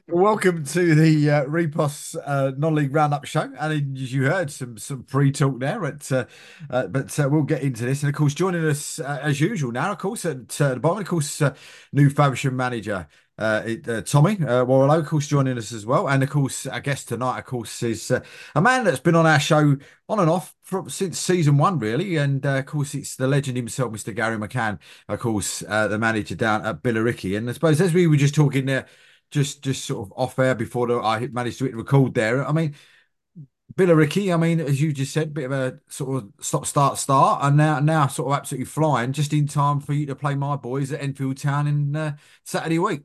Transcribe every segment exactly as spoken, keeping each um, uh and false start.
Welcome to the uh, Repos uh, non-league roundup show, and as you heard, some some pre-talk there. But uh, uh, but uh, we'll get into this, and of course, joining us uh, as usual now, of course, at uh, the bottom, of course, uh, new Faversham manager uh, it, uh, Tommy uh, Warlow, of course, joining us as well, and of course, our guest tonight, of course, is uh, a man that's been on our show on and off from since season one, really, and uh, of course, it's the legend himself, Mister Gary McCann, of course, uh, the manager down at Billericay, and I suppose as we were just talking there just just sort of off air before the, I managed to hit record there. I mean, Billericay, I mean, as you just said, bit of a sort of stop, start, start, and now now sort of absolutely flying, just in time for you to play my boys at Enfield Town in uh, Saturday week.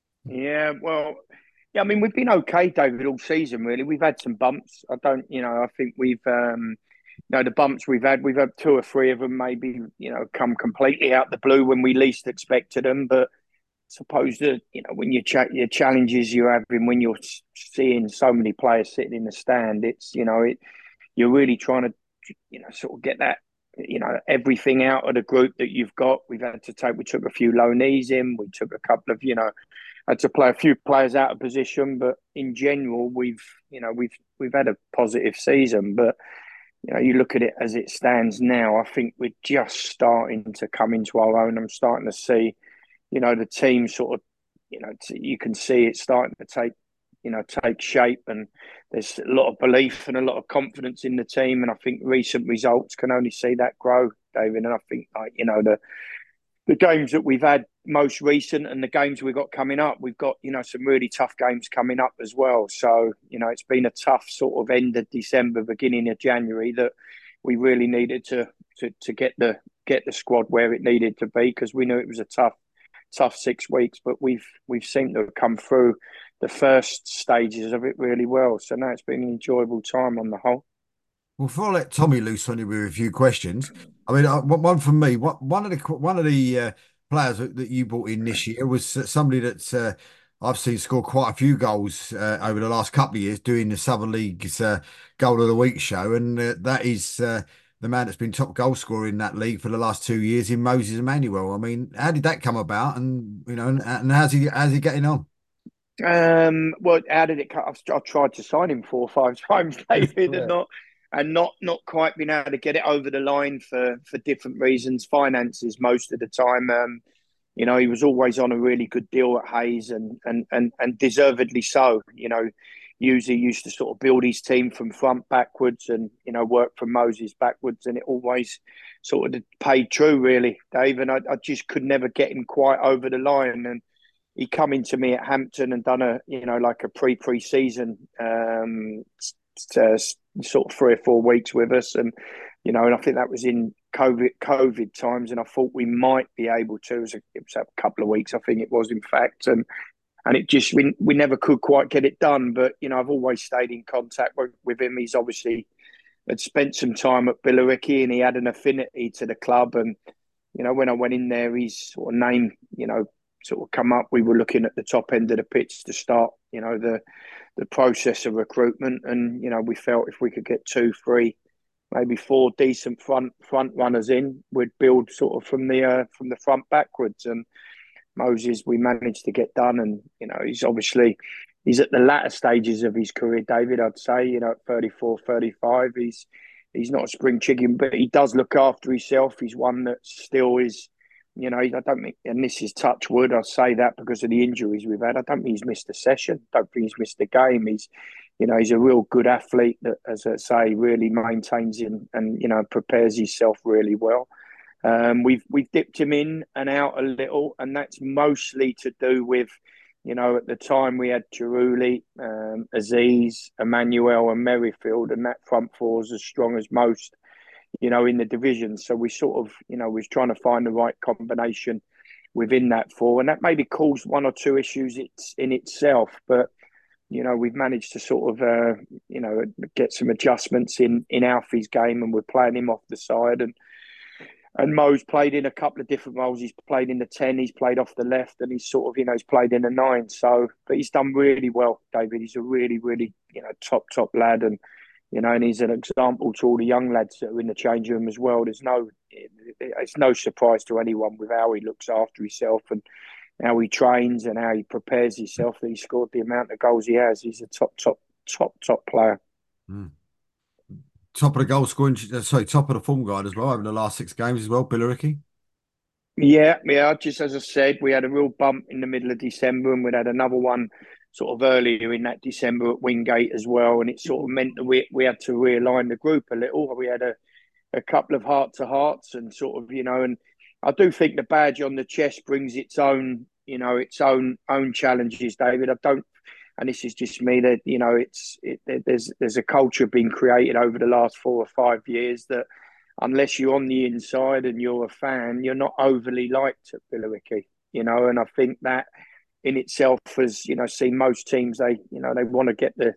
Yeah, well, yeah, I mean, we've been okay, David, all season, really. We've had some bumps. I don't, you know, I think we've, um, you know, the bumps we've had, we've had two or three of them maybe, you know, come completely out the blue when we least expected them. But I suppose that, you know, when you cha- your challenges you're having, when you're seeing so many players sitting in the stand, it's, you know, it, you're really trying to, you know, sort of get that, you know, everything out of the group that you've got. We've had to take, we took a few low knees in, we took a couple of, you know, had to play a few players out of position, but in general, we've you know we've we've had a positive season. But you know, you look at it as it stands now. I think we're just starting to come into our own. I'm starting to see, you know, the team sort of, you know, you can see it starting to take, you know, take shape, and there's a lot of belief and a lot of confidence in the team. And I think recent results can only see that grow, David. And I think, like you know, the the games that we've had most recent and the games we've got coming up, we've got, you know, some really tough games coming up as well. So, you know, it's been a tough sort of end of December, beginning of January that we really needed to to to get the get the squad where it needed to be, because we knew it was a tough tough six weeks, but we've we've seemed to have come through the first stages of it really well. So now it's been an enjoyable time on the whole. Well, before I let Tommy loose on you with a few questions, I mean, uh, one one from me. One one of the one of the uh, players that, that you brought in this year was uh, somebody that uh, I've seen score quite a few goals uh, over the last couple of years, doing the Southern League's uh, Goal of the Week show, and uh, that is uh, the man that's been top goal scorer in that league for the last two years in Moses Emmanuel. I mean, how did that come about, and you know, and, and how's he how's he getting on? Um, well, how did it cut? I've, I've tried to sign him four or five times, David, and Yeah. not and not not quite been able to get it over the line for for different reasons, finances most of the time. Um, you know, he was always on a really good deal at Hayes, and and and and deservedly so. You know, usually used to sort of build his team from front backwards, and you know work from Moses backwards, and it always sort of paid true, really, Dave. And I, I just could never get him quite over the line, and he come into me at Hampton and done a you know like a pre pre season um, uh, sort of three or four weeks with us, and you know, and I think that was in COVID COVID times, and I thought we might be able to. It was a, it was a couple of weeks, I think it was, in fact, and and it just we we never could quite get it done. But you know, I've always stayed in contact with, with him. He's obviously had spent some time at Billericay, and he had an affinity to the club, and you know, when I went in there, his sort of name, you know, sort of come up. We were looking at the top end of the pitch to start, you know, the the process of recruitment, and you know, we felt if we could get two, three, maybe four decent front front runners in, we'd build sort of from the uh, from the front backwards. And Moses, we managed to get done, and you know, he's obviously he's at the latter stages of his career, David. I'd say, you know, at thirty-four, thirty-five, he's he's not a spring chicken, but he does look after himself. He's one that still is, you know, I don't think, and this is touch wood, I say that because of the injuries we've had. I don't think he's missed a session. I don't think he's missed a game. He's, you know, he's a real good athlete that, as I say, really maintains him and, you know, prepares himself really well. Um, we've we've dipped him in and out a little, and that's mostly to do with, you know, at the time we had Chiruli, um, Aziz, Emmanuel, and Merrifield, and that front four is as strong as most, you know, in the division. So we sort of, you know, was trying to find the right combination within that four, and that maybe caused one or two issues it's in itself, but. You know, we've managed to sort of, uh, you know, get some adjustments in in Alfie's game, and we're playing him off the side, and and Mo's played in a couple of different roles. He's played in the ten, he's played off the left, and he's sort of, you know, he's played in the nine. So, but he's done really well, David. He's a really, really, you know, top, top lad. And, you know, and he's an example to all the young lads that are in the change room as well. There's no, it's no surprise to anyone with how he looks after himself, and how he trains and how he prepares himself, that he scored the amount of goals he has. He's a top, top, top, top player. Mm. Top of the goal scoring, uh, sorry, top of the form guide as well over the last six games as well, Billericay. Yeah, yeah. Just as I said, we had a real bump in the middle of December, and we'd had another one sort of earlier in that December at Wingate as well. And it sort of meant that we we had to realign the group a little. We had a, a couple of heart to hearts, and sort of, you know, and I do think the badge on the chest brings its own, you know, its own own challenges, David. I don't, and this is just me, that, you know, it's it, there's there's a culture being created over the last four or five years that, unless you're on the inside and you're a fan, you're not overly liked at Billericay, you know. And I think that in itself has, you know, seen most teams, they, you know, they want to get the,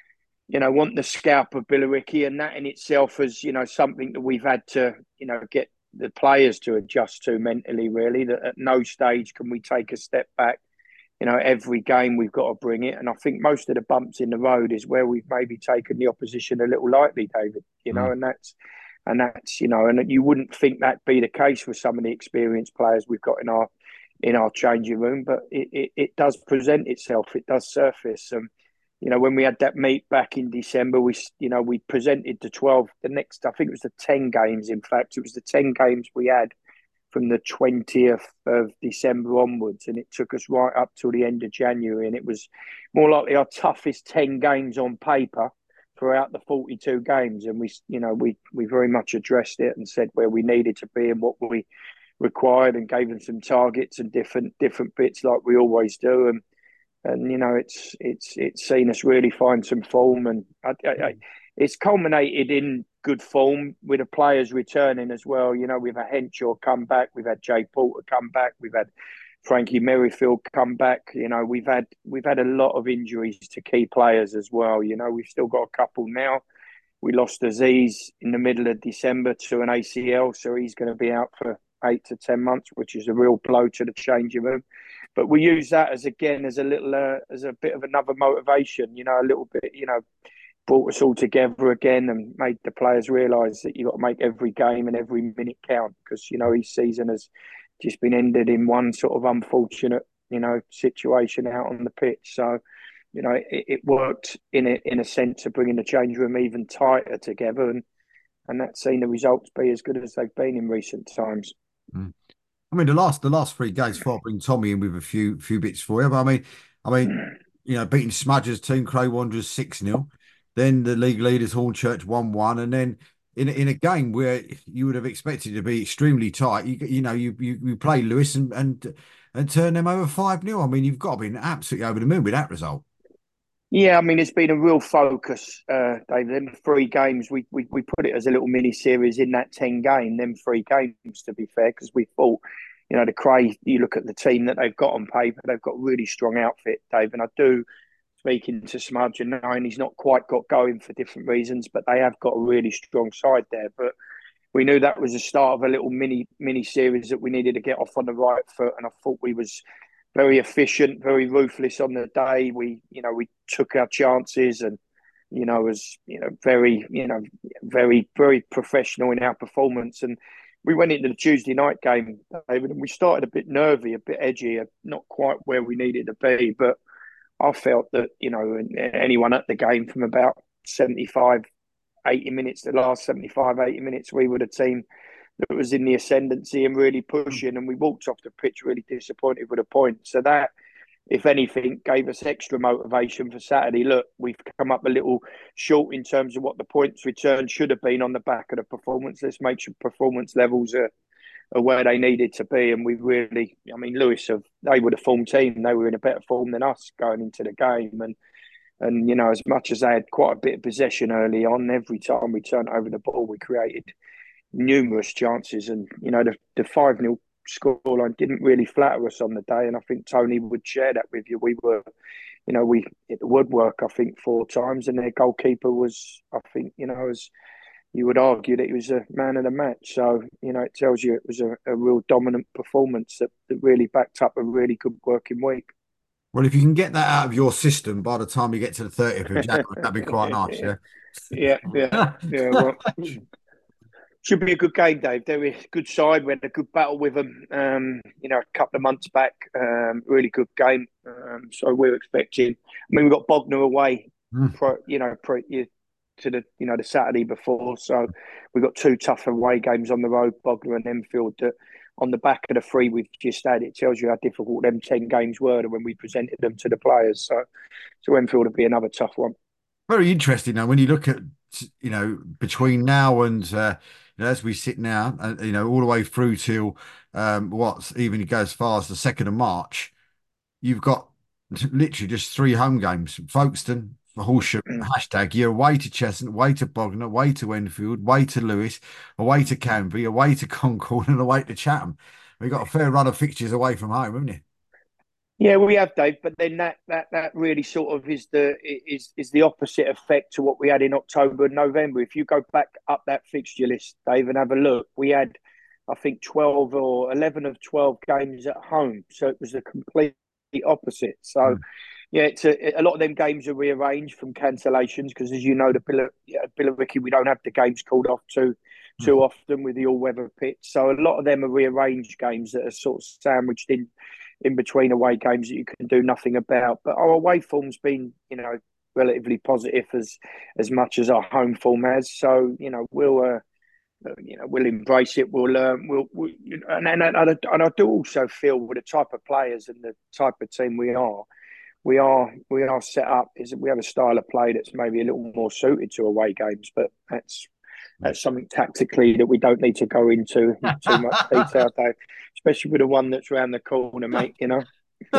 you know, want the scalp of Billericay, and that in itself is, you know, something that we've had to, you know, get the players to adjust to mentally, really, that at no stage can we take a step back. You know, every game we've got to bring it. And I think most of the bumps in the road is where we've maybe taken the opposition a little lightly, David, you know, Mm. and that's, and that's, you know, and you wouldn't think that'd be the case with some of the experienced players we've got in our in our changing room, but it, it, it does present itself. It does surface. And, you know, when we had that meet back in December, we, you know, we presented the twelve, the next, I think it was the ten games, in fact, it was the ten games we had from the twentieth of December onwards. And it took us right up till the end of January. And it was more likely our toughest ten games on paper throughout the forty-two games. And we, you know, we, we very much addressed it and said where we needed to be and what we required, and gave them some targets and different, different bits like we always do. And, and you know, it's it's it's seen us really find some form, and I, I, I, it's culminated in good form with the players returning as well. You know, we've had Henshaw come back, we've had Jay Porter come back, we've had Frankie Merrifield come back. You know, we've had we've had a lot of injuries to key players as well. You know, we've still got a couple now. We lost Aziz in the middle of December to an A C L, so he's going to be out for eight to ten months, which is a real blow to the changing room. But we use that as, again, as a little, uh, as a bit of another motivation. You know, a little bit. You know, brought us all together again and made the players realise that you got to make every game and every minute count, because, you know, his season has just been ended in one sort of unfortunate, you know, situation out on the pitch. So, you know, it, it worked in a, in a sense of bringing the change room even tighter together, and and that's seen the results be as good as they've been in recent times. Mm. I mean, the last the last three games, before I bring Tommy in with a few few bits for you. But I mean, I mean, you know, beating Smudgers team, Cray Wanderers six nil, then the league leaders Hornchurch one one, and then in in a game where you would have expected to be extremely tight, you you know, you you, you play Lewis and and and turn them over five nil. I mean, you've got to be absolutely over the moon with that result. Yeah, I mean, it's been a real focus, uh, David. Them three games, we, we we put it as a little mini series in that ten game. Them three games, to be fair, because we thought, you know, the Cray. You look at the team that they've got on paper; they've got a really strong outfit, Dave. And I do, speaking to Smudge and knowing he's not quite got going for different reasons, but they have got a really strong side there. But we knew that was the start of a little mini mini series that we needed to get off on the right foot, and I thought we was very efficient, very ruthless on the day. We, you know, we took our chances, and, you know, was, you know, very, you know, very, very professional in our performance. And we went into the Tuesday night game, David, and we started a bit nervy, a bit edgy, not quite where we needed to be. But I felt that, you know, anyone at the game from about seventy-five, eighty minutes, the last seventy-five, eighty minutes, we were the team that was in the ascendancy and really pushing. And we walked off the pitch really disappointed with a point. So that, if anything, gave us extra motivation for Saturday. Look, we've come up a little short in terms of what the points return should have been on the back of the performance. Let's make sure performance levels are, are where they needed to be. And we really, I mean, Lewis, have, they were the form team. They were in a better form than us going into the game. And, and you know, as much as they had quite a bit of possession early on, every time we turned over the ball, we created numerous chances. And, you know, the, the five nil scoreline didn't really flatter us on the day. And I think Tony would share that with you. We were, you know, we hit the woodwork, I think, four times. And their goalkeeper was, I think, you know, as you would argue that he was a man of the match. So, you know, it tells you it was a, a real dominant performance that, that really backed up a really good working week. Well, if you can get that out of your system by the time you get to the thirtieth of January, that'd be quite nice, yeah, yeah, yeah. yeah. Well, Should be a good game, Dave. They're a good side. We had a good battle with them, um, you know, a couple of months back. Um, really good game. Um, so we're expecting. I mean, we've got Bognor away, Mm. pro, you know, pro, to the you know the Saturday before. So we've got two tough away games on the road, Bognor and Enfield. That on the back of the three we've just had, it tells you how difficult them ten games were when we presented them to the players. So, so Enfield will be another tough one. Very interesting now when you look at, you know, between now and uh, you know, as we sit now, uh, you know, all the way through till um, what's even it goes as far as the second of March. You've got literally just three home games: Folkestone, Horsham, hashtag. You're away to Cheshunt, away to Bognor, away to Enfield, away to Lewes, away to Canby, away to Concord, and away to Chatham. We've got a fair run of fixtures away from home, haven't you? Yeah, we have, Dave, but then that that that really sort of is the is is the opposite effect to what we had in October and November. If you go back up that fixture list, Dave, and have a look, we had, I think, twelve or eleven of twelve games at home, so it was the complete opposite. So, Mm. yeah, it's a, a lot of them games are rearranged from cancellations because, as you know, the Bill yeah, Billericay, we don't have the games called off too too often with the all weather pitch. So a lot of them are rearranged games that are sort of sandwiched in in between away games that you can do nothing about. But our away form's been, you know, relatively positive as as much as our home form has. So, you know, we'll. Uh, you know, we'll embrace it. We'll, um, we'll, we'll you know, and, and and and I do also feel with the type of players and the type of team we are, we are we are set up is we have a style of play that's maybe a little more suited to away games, but that's that's something tactically that we don't need to go into too much detail, though, especially with the one that's round the corner, mate. You know.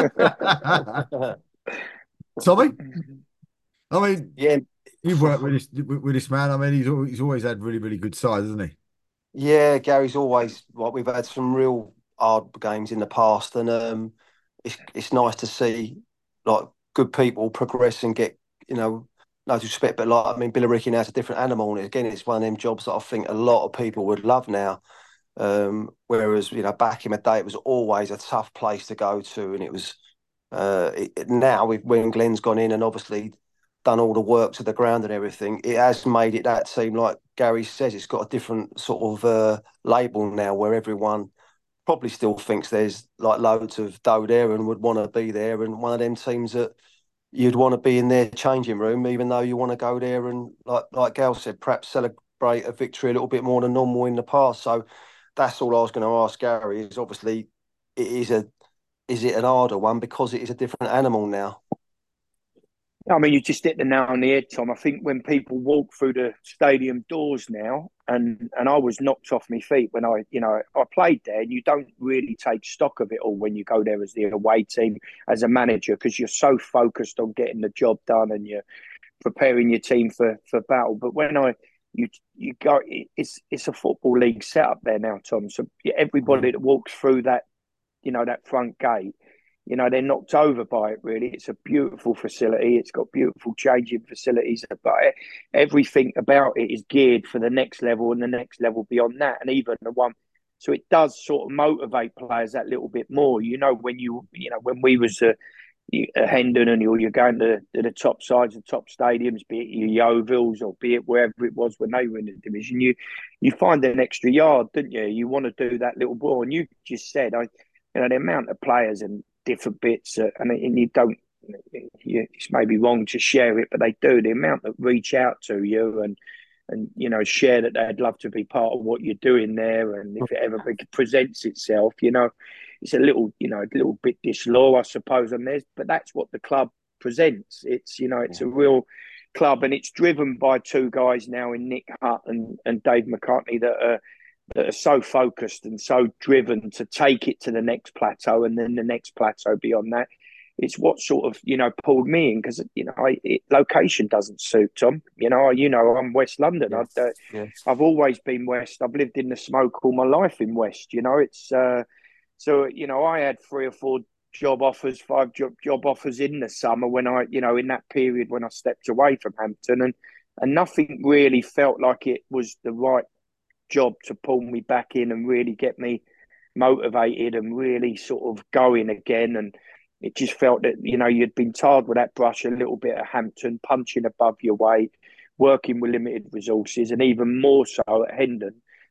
Tommy, I mean, Yeah, you've worked with this with, with this man. I mean, he's always, he's always had really, really good sides, hasn't he? yeah. Gary's always like we've had some real hard games in the past, and um, it's it's nice to see like good people progress and get you know no disrespect, but like I mean, Billericay now's a different animal, and again, it's one of them jobs that I think a lot of people would love now. Um, whereas you know back in the day, it was always a tough place to go to, and it was uh, it, now we've, when Glenn's gone in and obviously done all the work to the ground and everything, it has made it that seem like Gary says it's got a different sort of uh, label now where everyone probably still thinks there's like loads of dough there and would want to be there and one of them teams that you'd want to be in their changing room even though you want to go there and like like Gal said perhaps celebrate a victory a little bit more than normal in the past. So that's all I was going to ask Gary is obviously it is a is it an harder one because it is a different animal now? I mean, you just hit the nail on the head, Tom. I think when people walk through the stadium doors now, and and I was knocked off my feet when I, you know, I played there, and you don't really take stock of it all when you go there as the away team, as a manager, because you're so focused on getting the job done and you're preparing your team for for battle. But when I you you go, it's it's a football league set up there now, Tom. So everybody that walks through that, you know, that front gate, you know, they're knocked over by it, really. It's a beautiful facility. It's got beautiful changing facilities, but everything about it is geared for the next level and the next level beyond that, and even the one. So it does sort of motivate players that little bit more. You know, when you, you know, when we was a, a Hendon and you're, you're going to, to the top sides and top stadiums, be it your Yeovilles or be it wherever it was when they were in the division, you you find an extra yard, didn't you? You want to do that little ball, and you just said, I, you know, the amount of players and different bits, uh, and, and you don't. You, it's maybe wrong to share it, but they do. The amount that reach out to you and and you know share that they'd love to be part of what you're doing there, and if it ever presents itself, you know, it's a little, you know, a little bit dislaw, I suppose, on this, but that's what the club presents. It's you know, it's a real club, and it's driven by two guys now in Nick Hutt and and Dave McCartney that are that are so focused and so driven to take it to the next plateau and then the next plateau beyond that. It's what sort of, you know, pulled me in because, you know, I, it, location doesn't suit, Tom. You know, you know, I'm West London. Yeah. Uh, Yeah. I've always been West. I've lived in the smoke all my life in West. You know, it's uh, so, you know, I had three or four job offers, five job, job offers in the summer when I, you know, in that period when I stepped away from Hampton, and, and nothing really felt like it was the right job to pull me back in and really get me motivated and really sort of going again. And it just felt that, you know, you'd been tarred with that brush a little bit at Hampton, punching above your weight, working with limited resources, and even more so at Hendon.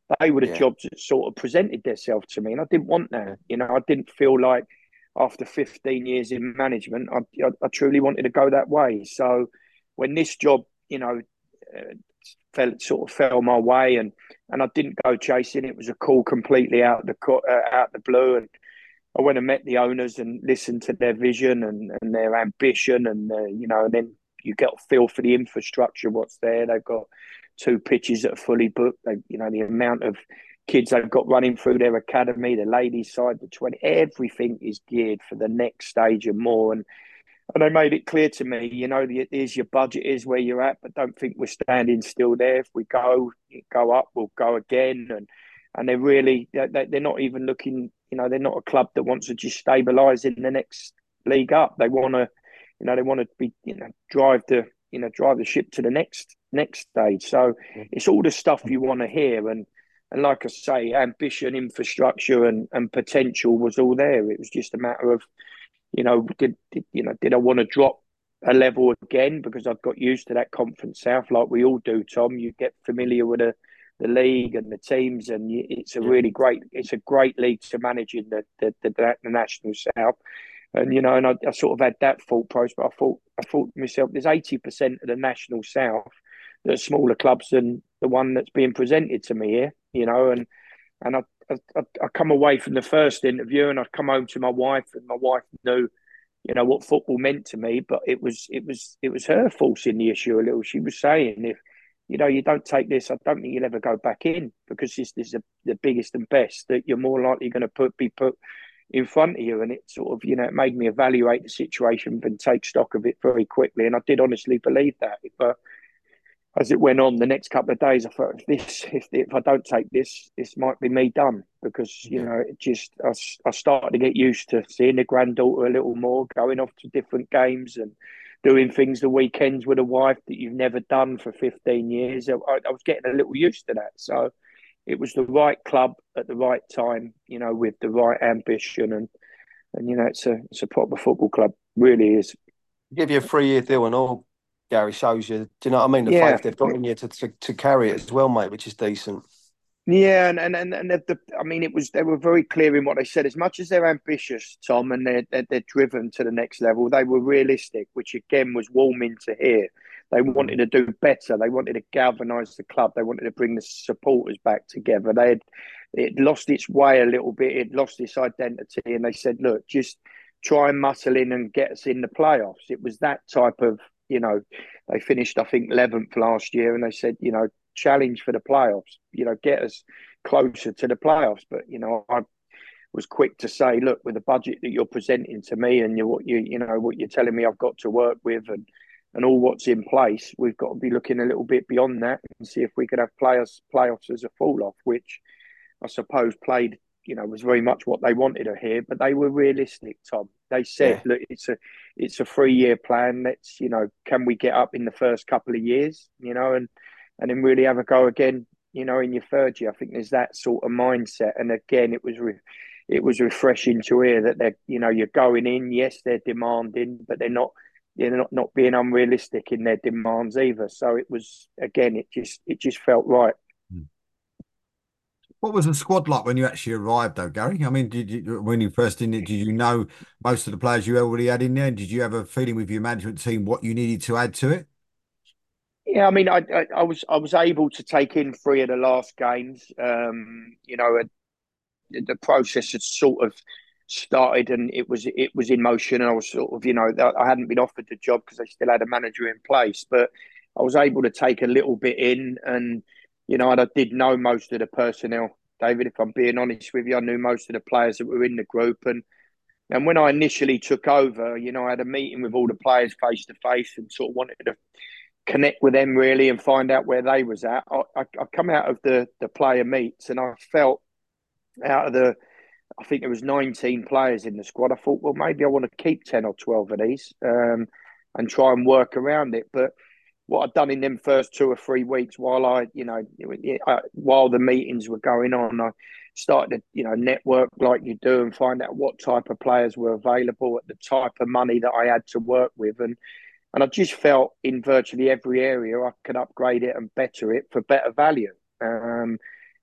They were the Yeah. jobs that sort of presented themselves to me, and I didn't want that. You know, I didn't feel like after fifteen years in management, I, I, I truly wanted to go that way. So when this job, you know, uh, fell sort of fell my way, and and I didn't go chasing. It was a call completely out the uh, out the blue, and I went and met the owners and listened to their vision and, and their ambition, and uh, you know, and then you get a feel for the infrastructure, what's there. They've got two pitches that are fully booked. They, you know, the amount of kids they've got running through their academy, the ladies' side, the twenty, everything is geared for the next stage and more. And and they made it clear to me, you know, here's your budget, is where you're at, but don't think we're standing still there. If we go, go up, we'll go again. And and they're really, they're not even looking, you know, they're not a club that wants to just stabilise in the next league up. They want to, you know, they want to be, you know, drive the, you know, drive the ship to the next next stage. So it's all the stuff you want to hear. And and like I say, ambition, infrastructure, and and potential was all there. It was just a matter of, you know, did, did you know, did I want to drop a level again because I've got used to that Conference South, like we all do, Tom. You get familiar with the, the league and the teams, and you, it's a Yeah. really great, it's a great league to manage in the the, the, the National South. And you know, and I, I sort of had that thought process, but I thought I thought to myself, there's eighty percent of the National South that are smaller clubs than the one that's being presented to me here, you know, and and I, I, I come away from the first interview, and I come home to my wife, and my wife knew, you know, what football meant to me. But it was, it was, it was her forcing the issue a little. She was saying, if you know, you don't take this, I don't think you'll ever go back in, because this, this is a, the biggest and best that you're more likely going to put be put in front of you. And it sort of, you know, it made me evaluate the situation and take stock of it very quickly. And I did honestly believe that. But as it went on, the next couple of days, I thought, if this, if if I don't take this, this might be me done, because you Yeah. know, it just I, I started to get used to seeing the granddaughter a little more, going off to different games and doing things the weekends with a wife that you've never done for fifteen years. I, I was getting a little used to that, so it was the right club at the right time, you know, with the right ambition, and and you know, it's a it's a proper football club, really is. Give you a three year deal and all, Gary, shows you. Do you know what I mean? The Yeah. faith they've got in you to, to, to carry it as well, mate, which is decent. Yeah, and and and, and the, the, I mean, it was, they were very clear in what they said. As much as they're ambitious, Tom, and they're, they're they're driven to the next level, they were realistic, which again was warming to hear. They wanted to do better. They wanted to galvanise the club. They wanted to bring the supporters back together. They had it lost its way a little bit. It lost its identity, and they said, "Look, just try and muscle in and get us in the playoffs." It was that type of, you know, they finished, I think, eleventh last year, and they said, you know, challenge for the playoffs, you know, get us closer to the playoffs. But, you know, I was quick to say, look, with the budget that you're presenting to me, and you, what you, you know, what you're telling me I've got to work with, and, and all what's in place, we've got to be looking a little bit beyond that and see if we could have players, playoffs as a fall off, which I suppose played, you know, was very much what they wanted to hear, but they were realistic, Tom. They said, Yeah. look, it's a, it's a three year plan. Let's, you know, can we get up in the first couple of years, you know, and, and then really have a go again, you know, in your third year. I think there's that sort of mindset. And again, it was, re- it was refreshing to hear that they're, you know, you're going in. Yes, they're demanding, but they're not, they're not, not being unrealistic in their demands either. So it was, again, it just, it just felt right. What was the squad like when you actually arrived, though, Gary? I mean, did you, when you first in it, did you know most of the players you already had in there? Did you have a feeling with your management team what you needed to add to it? Yeah, I mean, I, I, I was I was able to take in three of the last games. Um, you know, the process had sort of started, and it was it was in motion. And I was sort of, you know, I hadn't been offered the job because they still had a manager in place, but I was able to take a little bit in, and you know, and I did know most of the personnel. David, if I'm being honest with you, I knew most of the players that were in the group, and and when I initially took over, you know, I had a meeting with all the players face to face and sort of wanted to connect with them really and find out where they was at. I, I, I come out of the the player meets, and I felt, out of the, I think there was nineteen players in the squad, I thought, well, maybe I want to keep ten or twelve of these, um, and try and work around it. But what I'd done in them first two or three weeks, while I, you know, while the meetings were going on, I started to, you know, network like you do and find out what type of players were available at the type of money that I had to work with. And and I just felt in virtually every area I could upgrade it and better it for better value. Um,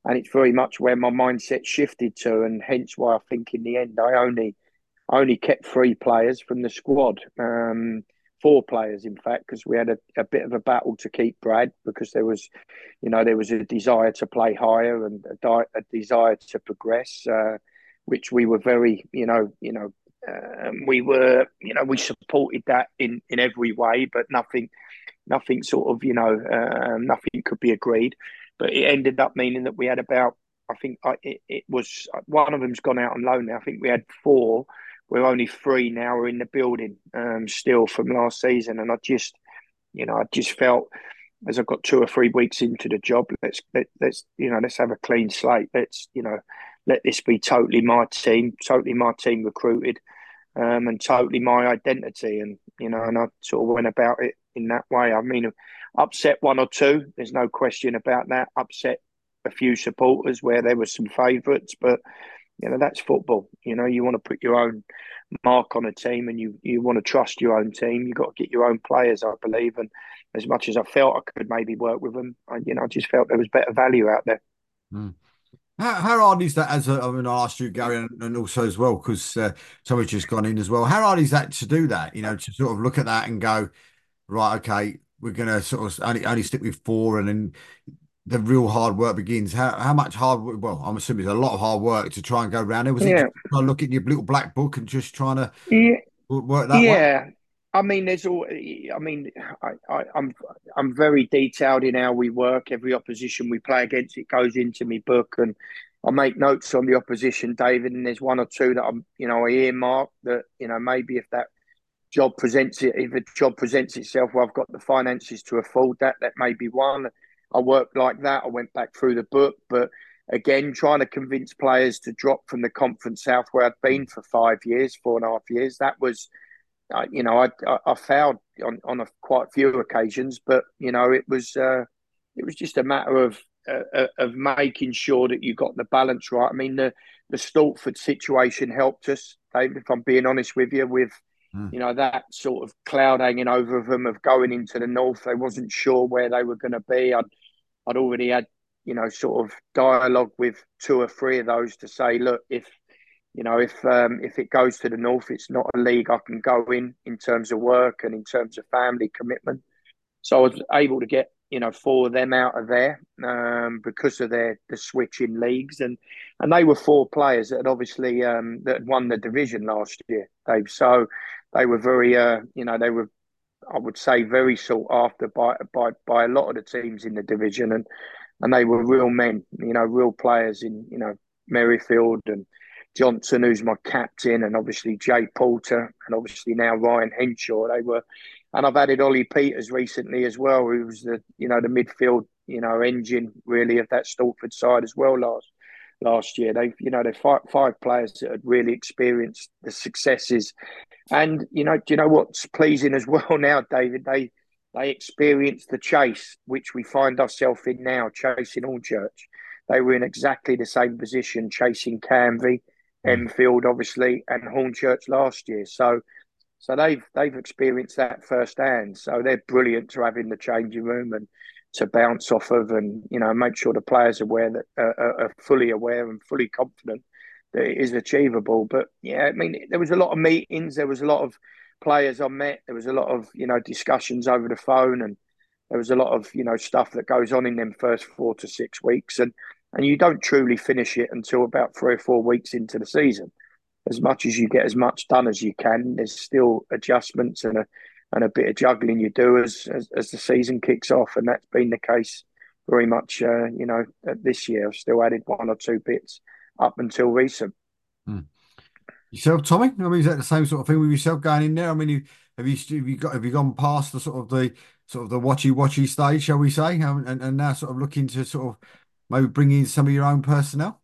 and it's very much where my mindset shifted to, and hence why I think in the end I only only kept three players from the squad, um, four players in fact, because we had a, a bit of a battle to keep Brad, because there was, you know, there was a desire to play higher and a, di- a desire to progress, uh, which we were very, you know, you know, um, we were, you know, we supported that in in every way, but nothing, nothing sort of, you know, uh, nothing could be agreed. But it ended up meaning that we had about, I think I, it, it was one of them's gone out on loan now. I think we had four. We're only three now. We're in the building um, still from last season, and I just, you know, I just felt as I got two or three weeks into the job, let's let, let's you know, let's have a clean slate. Let's, you know, let this be totally my team, totally my team recruited, um, and totally my identity. And you know, and I sort of went about it in that way. I mean, upset one or two, there's no question about that. Upset a few supporters where there were some favourites, but you know, that's football. You know, you want to put your own mark on a team, and you you want to trust your own team. You've got to get your own players, I believe. And as much as I felt I could maybe work with them, I, you know, I just felt there was better value out there. Mm. How, how hard is that as a, I mean, I'll ask you, Gary, and, and also as well, because uh, somebody's just gone in as well. How hard is that to do that? You know, to sort of look at that and go, right, okay, we're going to sort of only, only stick with four, and then the real hard work begins. How how much hard work? Well, I'm assuming it's a lot of hard work to try and go around there. Was it Yeah, just trying to look at your little black book and just trying to yeah, work that way? yeah. I mean, there's all. I mean, I, I, I'm I'm very detailed in how we work. Every opposition we play against, it goes into my book, and I make notes on the opposition, David. And there's one or two that I'm, you know, I earmark that, you know, maybe if that job presents it, if a job presents itself where I've got the finances to afford that, that may be one. I worked like that. I went back through the book, but again, trying to convince players to drop from the Conference South, where I'd been for five years, four and a half years, that was, uh, you know, I, I, I failed on, on a, quite a few occasions, but you know, it was uh, it was just a matter of uh, of making sure that you got the balance right. I mean, the the Stortford situation helped us, David. If I'm being honest with you, with Mm. you know, that sort of cloud hanging over them of going into the north. They wasn't sure where they were going to be. I'd, I'd already had, you know, sort of dialogue with two or three of those to say, look, if, you know, if um, if it goes to the north, it's not a league I can go in in terms of work and in terms of family commitment. So I was able to get, you know, four of them out of there um, because of their the switch in leagues, and and they were four players that had obviously um, that had won the division last year, Dave. So they were very, uh, you know, they were, I would say, very sought after by by by a lot of the teams in the division, and and they were real men, you know, real players in, you know, Merrifield and Johnson, who's my captain, and obviously Jay Porter, and obviously now Ryan Henshaw. They were, and I've added Ollie Peters recently as well, who was the, you know, the midfield, you know, engine really of that Stortford side as well last last year. They've, you know, they're five, five players that had really experienced the successes. And, you know, do you know what's pleasing as well now, David? They they experienced the chase, which we find ourselves in now, chasing Hornchurch. They were in exactly the same position, chasing Canvey, Mm. Enfield, obviously, and Hornchurch last year. So, so they've they've experienced that firsthand. So they're brilliant to have in the changing room and to bounce off of, and you know, make sure the players are aware that uh, are are fully aware and fully confident that it is achievable. But yeah, I mean, there was a lot of meetings. There was a lot of players I met. There was a lot of, you know, discussions over the phone, and there was a lot of, you know, stuff that goes on in them first four to six weeks, and and you don't truly finish it until about three or four weeks into the season. As much as you get as much done as you can, there's still adjustments and a and a bit of juggling you do as as, as the season kicks off, and that's been the case very much. Uh, you know, this year I've still added one or two bits up until recent. Mm. Yourself, Tommy? I mean, is that the same sort of thing with yourself going in there? I mean, you, have you have you got have you gone past the sort of the sort of the watchy watchy stage, shall we say, and, and and now sort of looking to sort of maybe bring in some of your own personnel?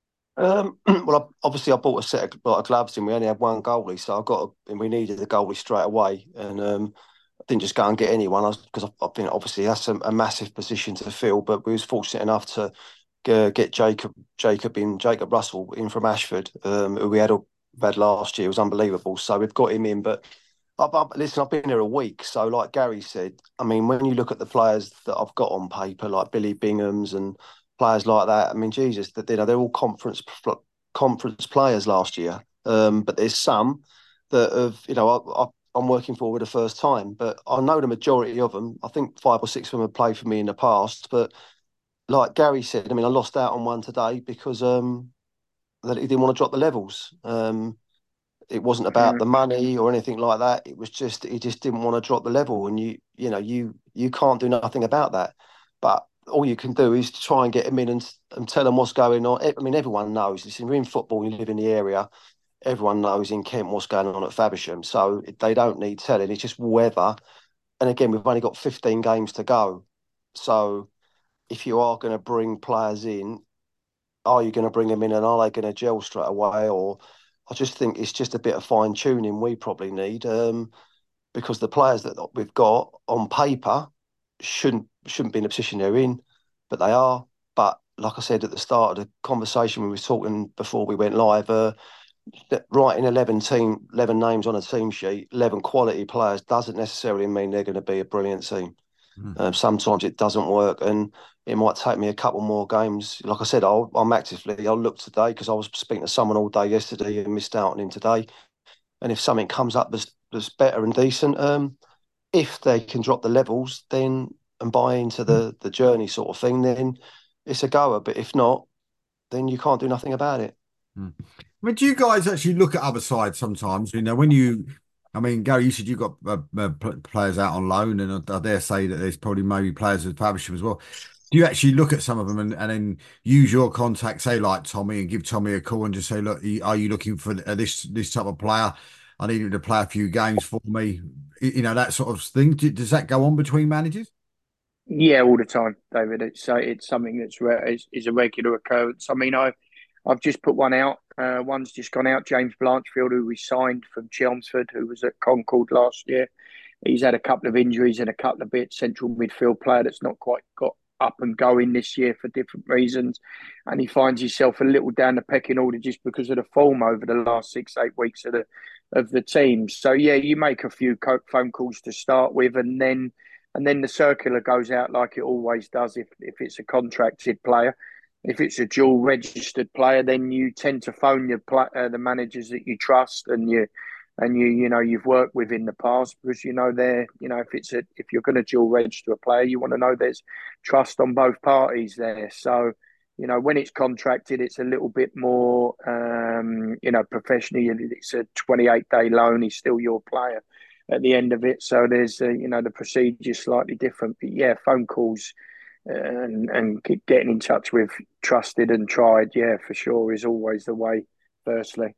Um, well, I, obviously, I bought a set of, like, gloves, and we only had one goalie, so I got a, and we needed a goalie straight away, and um, I didn't just go and get anyone. I was because I, I think obviously that's a, a massive position to fill, but we was fortunate enough to uh, get Jacob Jacob in Jacob Russell in from Ashford, um, who we had had last year. It was unbelievable. So we've got him in, but. I've, I've, listen, I've been here a week, so like Gary said, I mean, when you look at the players that I've got on paper, like Billy Bingham's and players like that. I mean, Jesus, that you know they're all conference conference players last year. Um, but there's some that have, you know, I, I, I'm working for the first time, but I know the majority of them. I think five or six of them have played for me in the past. But like Gary said, I mean, I lost out on one today because um, that he didn't want to drop the levels. Um, it wasn't about Mm. the money or anything like that. It was just he just didn't want to drop the level, and you you know you you can't do nothing about that. But all you can do is try and get him in and, and tell them what's going on. I mean, everyone knows. Listen, you're in football, you live in the area. Everyone knows in Kent what's going on at Faversham, so they don't need telling. It's just whether. And again, we've only got fifteen games to go, so if you are going to bring players in, are you going to bring them in and are they going to gel straight away? Or I just think it's just a bit of fine tuning we probably need, um, because the players that we've got on paper shouldn't shouldn't be in the position they're in, but they are. But like I said at the start of the conversation, we were talking before we went live. Uh, writing eleven team, eleven names on a team sheet, eleven quality players doesn't necessarily mean they're going to be a brilliant team. Mm. Um, sometimes it doesn't work, and it might take me a couple more games. Like I said, I'll, I'm actively. I'll look today because I was speaking to someone all day yesterday and missed out on him today. And if something comes up that's, that's better and decent, um, if they can drop the levels, then and buy into the the journey sort of thing, then it's a goer. But if not, then you can't do nothing about it. Mm. I mean, do you guys actually look at other sides sometimes? You know, when you, I mean, Gary, you said you got uh, uh, players out on loan, and I, I dare say that there's probably maybe players with Faversham as well. Do you actually look at some of them and, and then use your contact, say like Tommy, and give Tommy a call and just say, look, are you looking for this this type of player? I need him to play a few games for me. You know, that sort of thing. Does that go on between managers? Yeah, all the time, David. It's uh, it's something that's re- is, is a regular occurrence. I mean, I I've just put one out. Uh, one's just gone out. James Blanchfield, who we signed from Chelmsford, who was at Concord last year. He's had a couple of injuries and a couple of bits. Central midfield player that's not quite got up and going this year for different reasons, and he finds himself a little down the pecking order just because of the form over the last six eight weeks of the of the team. So yeah, you make a few phone calls to start with, and then and then the circular goes out like it always does. If if it's a contracted player, if it's a dual registered player, then you tend to phone your uh, the managers that you trust and you and you you know you've worked with in the past, because you know they're you know if it's a if you're going to dual register a player, you want to know there's trust on both parties there. So you know when it's contracted, it's a little bit more um, you know professionally. It's a twenty-eight day loan. He's still your player at the end of it. So there's uh, you know the procedure slightly different. But yeah, phone calls and and getting in touch with trusted and tried, yeah, for sure, is always the way. Firstly.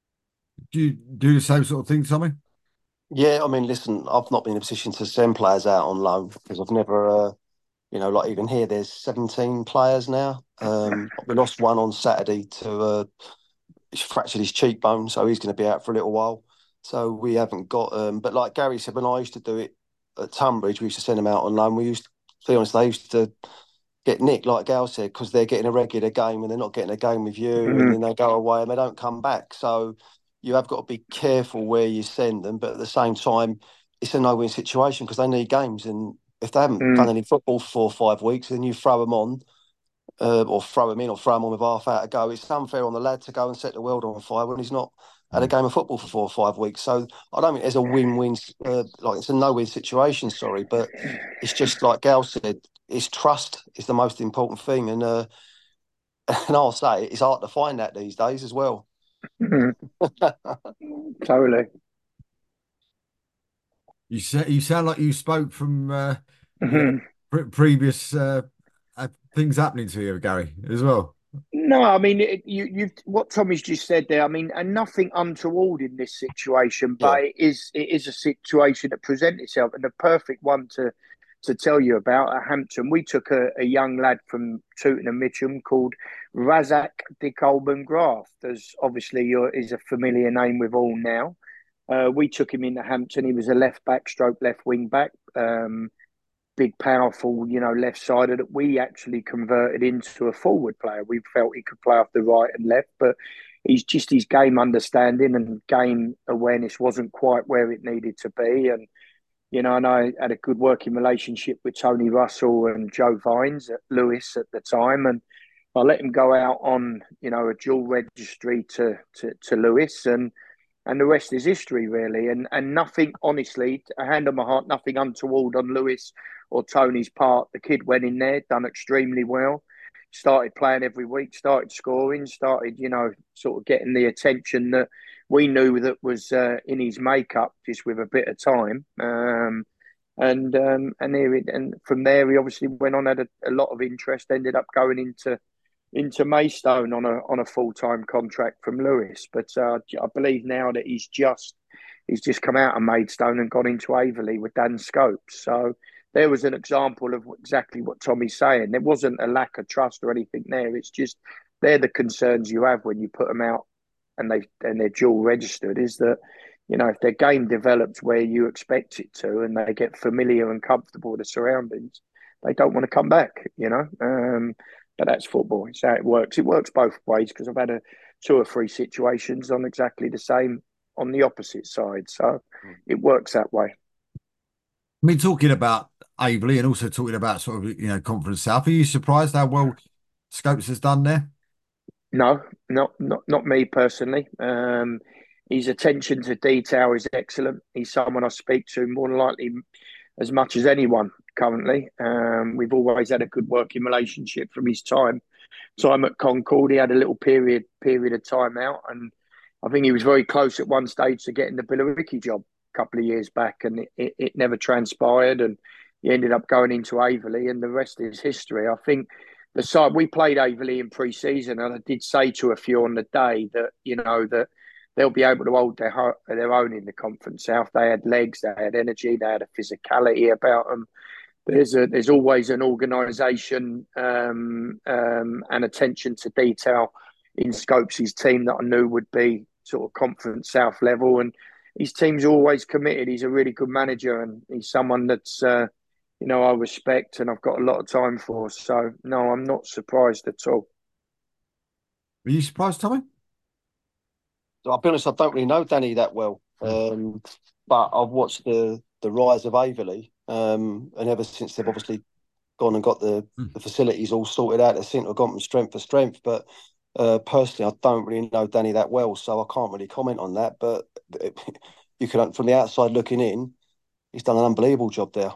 Do you do the same sort of thing, Tommy? Yeah, I mean, listen, I've not been in a position to send players out on loan because I've never, uh, you know, like even here, there's seventeen players now. Um, we lost one on Saturday to uh, he's fractured his cheekbone, so he's going to be out for a little while. So we haven't got, um, but like Gary said, when I used to do it at Tunbridge, we used to send them out on loan. We used, to be honest, they used to get nicked, like Gal said, because they're getting a regular game and they're not getting a game with you, and Mm-hmm. then they go away and they don't come back. So you have got to be careful where you send them, but at the same time, it's a no-win situation because they need games, and if they haven't done Mm. any football for four or five weeks, then you throw them on, uh, or throw them in, or throw them on with half out to go. It's unfair on the lad to go and set the world on fire when he's not had a Mm. game of football for four or five weeks. So I don't think there's a win-win, uh, like it's a no-win situation. Sorry, but it's just like Gal said, it's trust is the most important thing, and uh, and I'll say it's hard to find that these days as well. Mm. Totally. You sa you sound like you spoke from uh, you know Mm-hmm. pre previous uh, uh, things happening to you, Gary, as well. No, I mean it, you. You've what Tommy's just said there. I mean, and nothing untoward in this situation, Yeah, but it is it is a situation that presents itself, and the perfect one to to tell you about at Hampton. We took a, a young lad from Tooting and Mitcham called Razak de Colburn Graft, as obviously your, is a familiar name with all now. Uh, we took him into Hampton. He was a left back, stroke left wing back. Um, big, powerful, you know, left sider that we actually converted into a forward player. We felt he could play off the right and left, but he's just his game understanding and game awareness wasn't quite where it needed to be. And You know, and I had a good working relationship with Tony Russell and Joe Vines at Lewis at the time, and I let him go out on, you know, a dual registry to to, to Lewis, and and the rest is history, really. And and nothing, honestly, a hand on my heart, nothing untoward on Lewis or Tony's part. The kid went in there, done extremely well, started playing every week, started scoring, started, you know, sort of getting the attention that we knew that was uh, in his makeup, just with a bit of time. Um, and um, and there, and from there, he obviously went on, had a, a lot of interest, ended up going into into Maidstone on a on a full time contract from Lewis. But uh, I believe now that he's just he's just come out of Maidstone and gone into Averley with Dan Scopes. So there was an example of exactly what Tommy's saying. There wasn't a lack of trust or anything there. It's just they're the concerns you have when you put them out and they and they're dual registered. Is that, you know, if their game develops where you expect it to and they get familiar and comfortable with the surroundings, they don't want to come back. You know. Um, But that's football. It's how it works. It works both ways, because I've had a two or three situations on exactly the same on the opposite side. So it works that way. I mean, talking about Averley and also talking about sort of, you know, Conference South, are you surprised how well Scopes has done there? No, not not not me personally. Um, his attention to detail is excellent. He's someone I speak to more than likely as much as anyone currently. Um, we've always had a good working relationship from his time time at Concord. He had a little period period of time out, and I think he was very close at one stage to getting the Billericay job a couple of years back, and it, it, it never transpired, and he ended up going into Averley, and the rest is history. I think the side we played Averley in pre-season, and I did say to a few on the day that, you know, that they'll be able to hold their their own in the Conference South. They had legs, they had energy, they had a physicality about them. There's a there's always an organisation um, um, and attention to detail in Scopes' team that I knew would be sort of Conference South level, and his team's always committed. He's a really good manager, and he's someone that's uh, you know, I respect and I've got a lot of time for. So no, I'm not surprised at all. Are you surprised, Tommy? I'll be honest, I don't really know Danny that well, um, but I've watched the the rise of Averley, um, and ever since they've obviously gone and got the, Mm. the facilities all sorted out, they seem to have gone from strength to strength. But uh, personally, I don't really know Danny that well, so I can't really comment on that. But it, you can, from the outside looking in, he's done an unbelievable job there.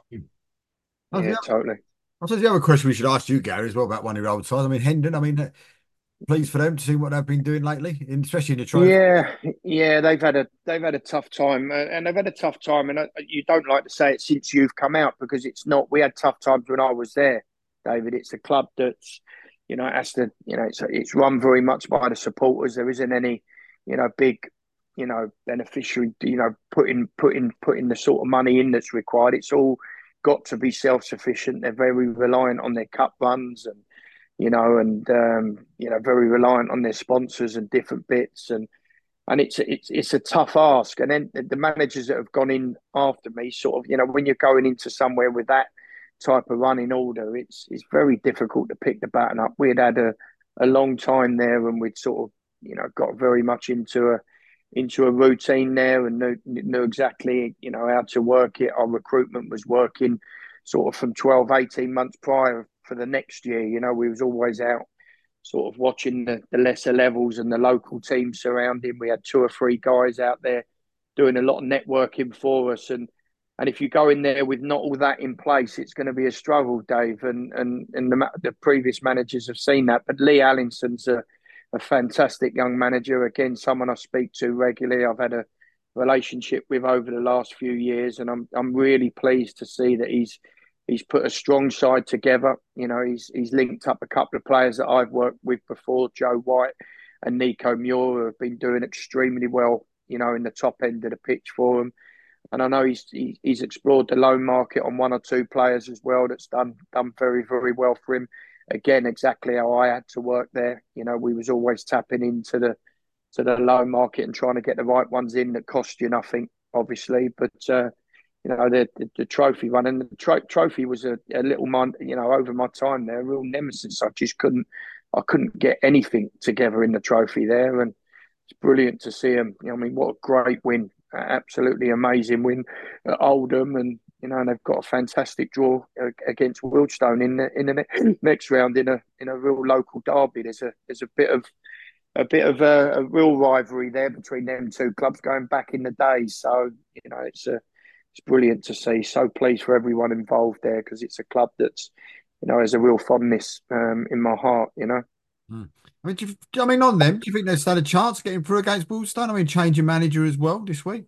I was Yeah, the other, totally. I suppose the other question we should ask you, Gary, as well, about one of your old sides. I mean, Hendon, I mean, pleased for them to see what they've been doing lately, in- especially in the trophy. Yeah, yeah, they've had a they've had a tough time, uh, and they've had a tough time. And uh, you don't like to say it since you've come out, because it's not. We had tough times when I was there, David. It's a club that's, you know, has to, you know, it's it's run very much by the supporters. There isn't any, you know, big, you know, beneficiary, you know, putting putting putting the sort of money in that's required. It's all got to be self sufficient. They're very reliant on their cup runs, and you know, and um, you know, very reliant on their sponsors and different bits, and and it's it's it's a tough ask. And then the managers that have gone in after me, sort of, you know, when you're going into somewhere with that type of running order, it's it's very difficult to pick the baton up. We had had a, a long time there, and we'd sort of, you know, got very much into a into a routine there, and knew, knew exactly, you know, how to work it. Our recruitment was working sort of from twelve, eighteen months prior for the next year. You know, we was always out sort of watching the, the lesser levels and the local teams surrounding. We had two or three guys out there doing a lot of networking for us. And and if you go in there with not all that in place, it's going to be a struggle, Dave. And and, and the, the previous managers have seen that. But Lee Allinson's a, a fantastic young manager. Again, someone I speak to regularly. I've had a relationship with over the last few years, and I'm I'm really pleased to see that he's he's put a strong side together. You know, he's he's linked up a couple of players that I've worked with before, Joe White and Nico Muir, who have been doing extremely well, you know, in the top end of the pitch for him. And I know he's he's explored the loan market on one or two players as well. That's done done very very well for him. Again, exactly how I had to work there. You know, we was always tapping into the to the loan market and trying to get the right ones in that cost you nothing, obviously. But uh, you know, the, the the trophy one, and the tro- trophy was a, a little mon- you know, over my time there, a real nemesis. I just couldn't I couldn't get anything together in the trophy there, and it's brilliant to see him. You know, I mean, what a great win. Absolutely amazing win at Oldham, and you know, and they've got a fantastic draw against Wealdstone in the in the ne- next round in a in a real local derby. There's a there's a bit of a bit of a, a real rivalry there between them two clubs going back in the day. So you know, it's a it's brilliant to see. So pleased for everyone involved there because it's a club that's you know has a real fondness um, in my heart. You know. Mm. I mean, do you, I mean, on them, do you think they stand a chance of getting through against Wealdstone? I mean, changing manager as well this week.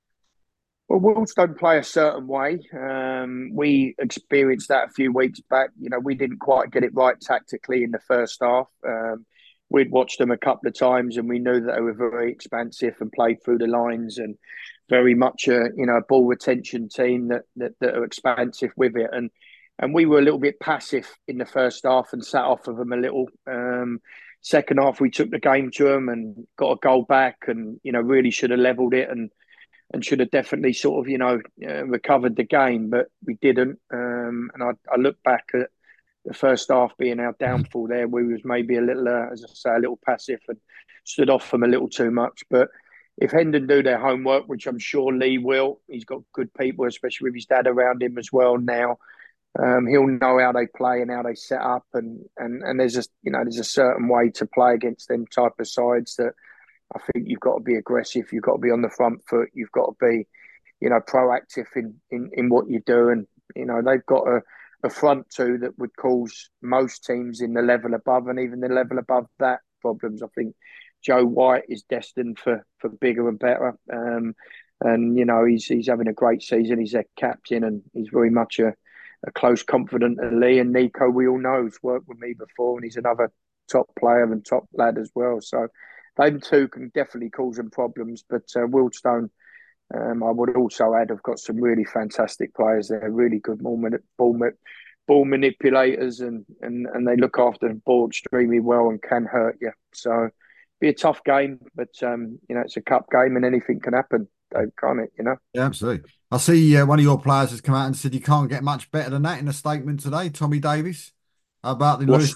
Well, Wolves don't play a certain way. Um, we experienced that a few weeks back. You know, we didn't quite get it right tactically in the first half. Um, we'd watched them a couple of times, and we knew that they were very expansive and played through the lines, and very much a you know a ball retention team that that, that are expansive with it. And and we were a little bit passive in the first half and sat off of them a little. Um, second half, we took the game to them and got a goal back, and you know really should have levelled it and and should have definitely sort of, you know, uh, recovered the game, but we didn't. Um, and I, I look back at the first half being our downfall there. We was maybe a little, uh, as I say, a little passive and stood off them a little too much. But if Hendon do their homework, which I'm sure Lee will, he's got good people, especially with his dad around him as well now. Um, he'll know how they play and how they set up, and and and there's a you know there's a certain way to play against them type of sides that I think you've got to be aggressive. You've got to be on the front foot. You've got to be, you know, proactive in, in, in what you do. And, you know, they've got a, a front two that would cause most teams in the level above and even the level above that problems. I think Joe White is destined for, for bigger and better. Um, and, you know, he's he's having a great season. He's their captain and he's very much a, a close confidant of Lee. And Nico, we all know, has worked with me before and he's another top player and top lad as well. So, them two can definitely cause them problems, but uh, Wealdstone, um, I would also add, have got some really fantastic players. They're really good ball, ball, ball manipulators, and, and, and they look after the ball extremely well and can hurt you. So, be a tough game, but um, you know it's a cup game and anything can happen. Dave, can't it? You know. Yeah, absolutely. I see uh, one of your players has come out and said you can't get much better than that in a statement today. Tommy Davies about the Lewis.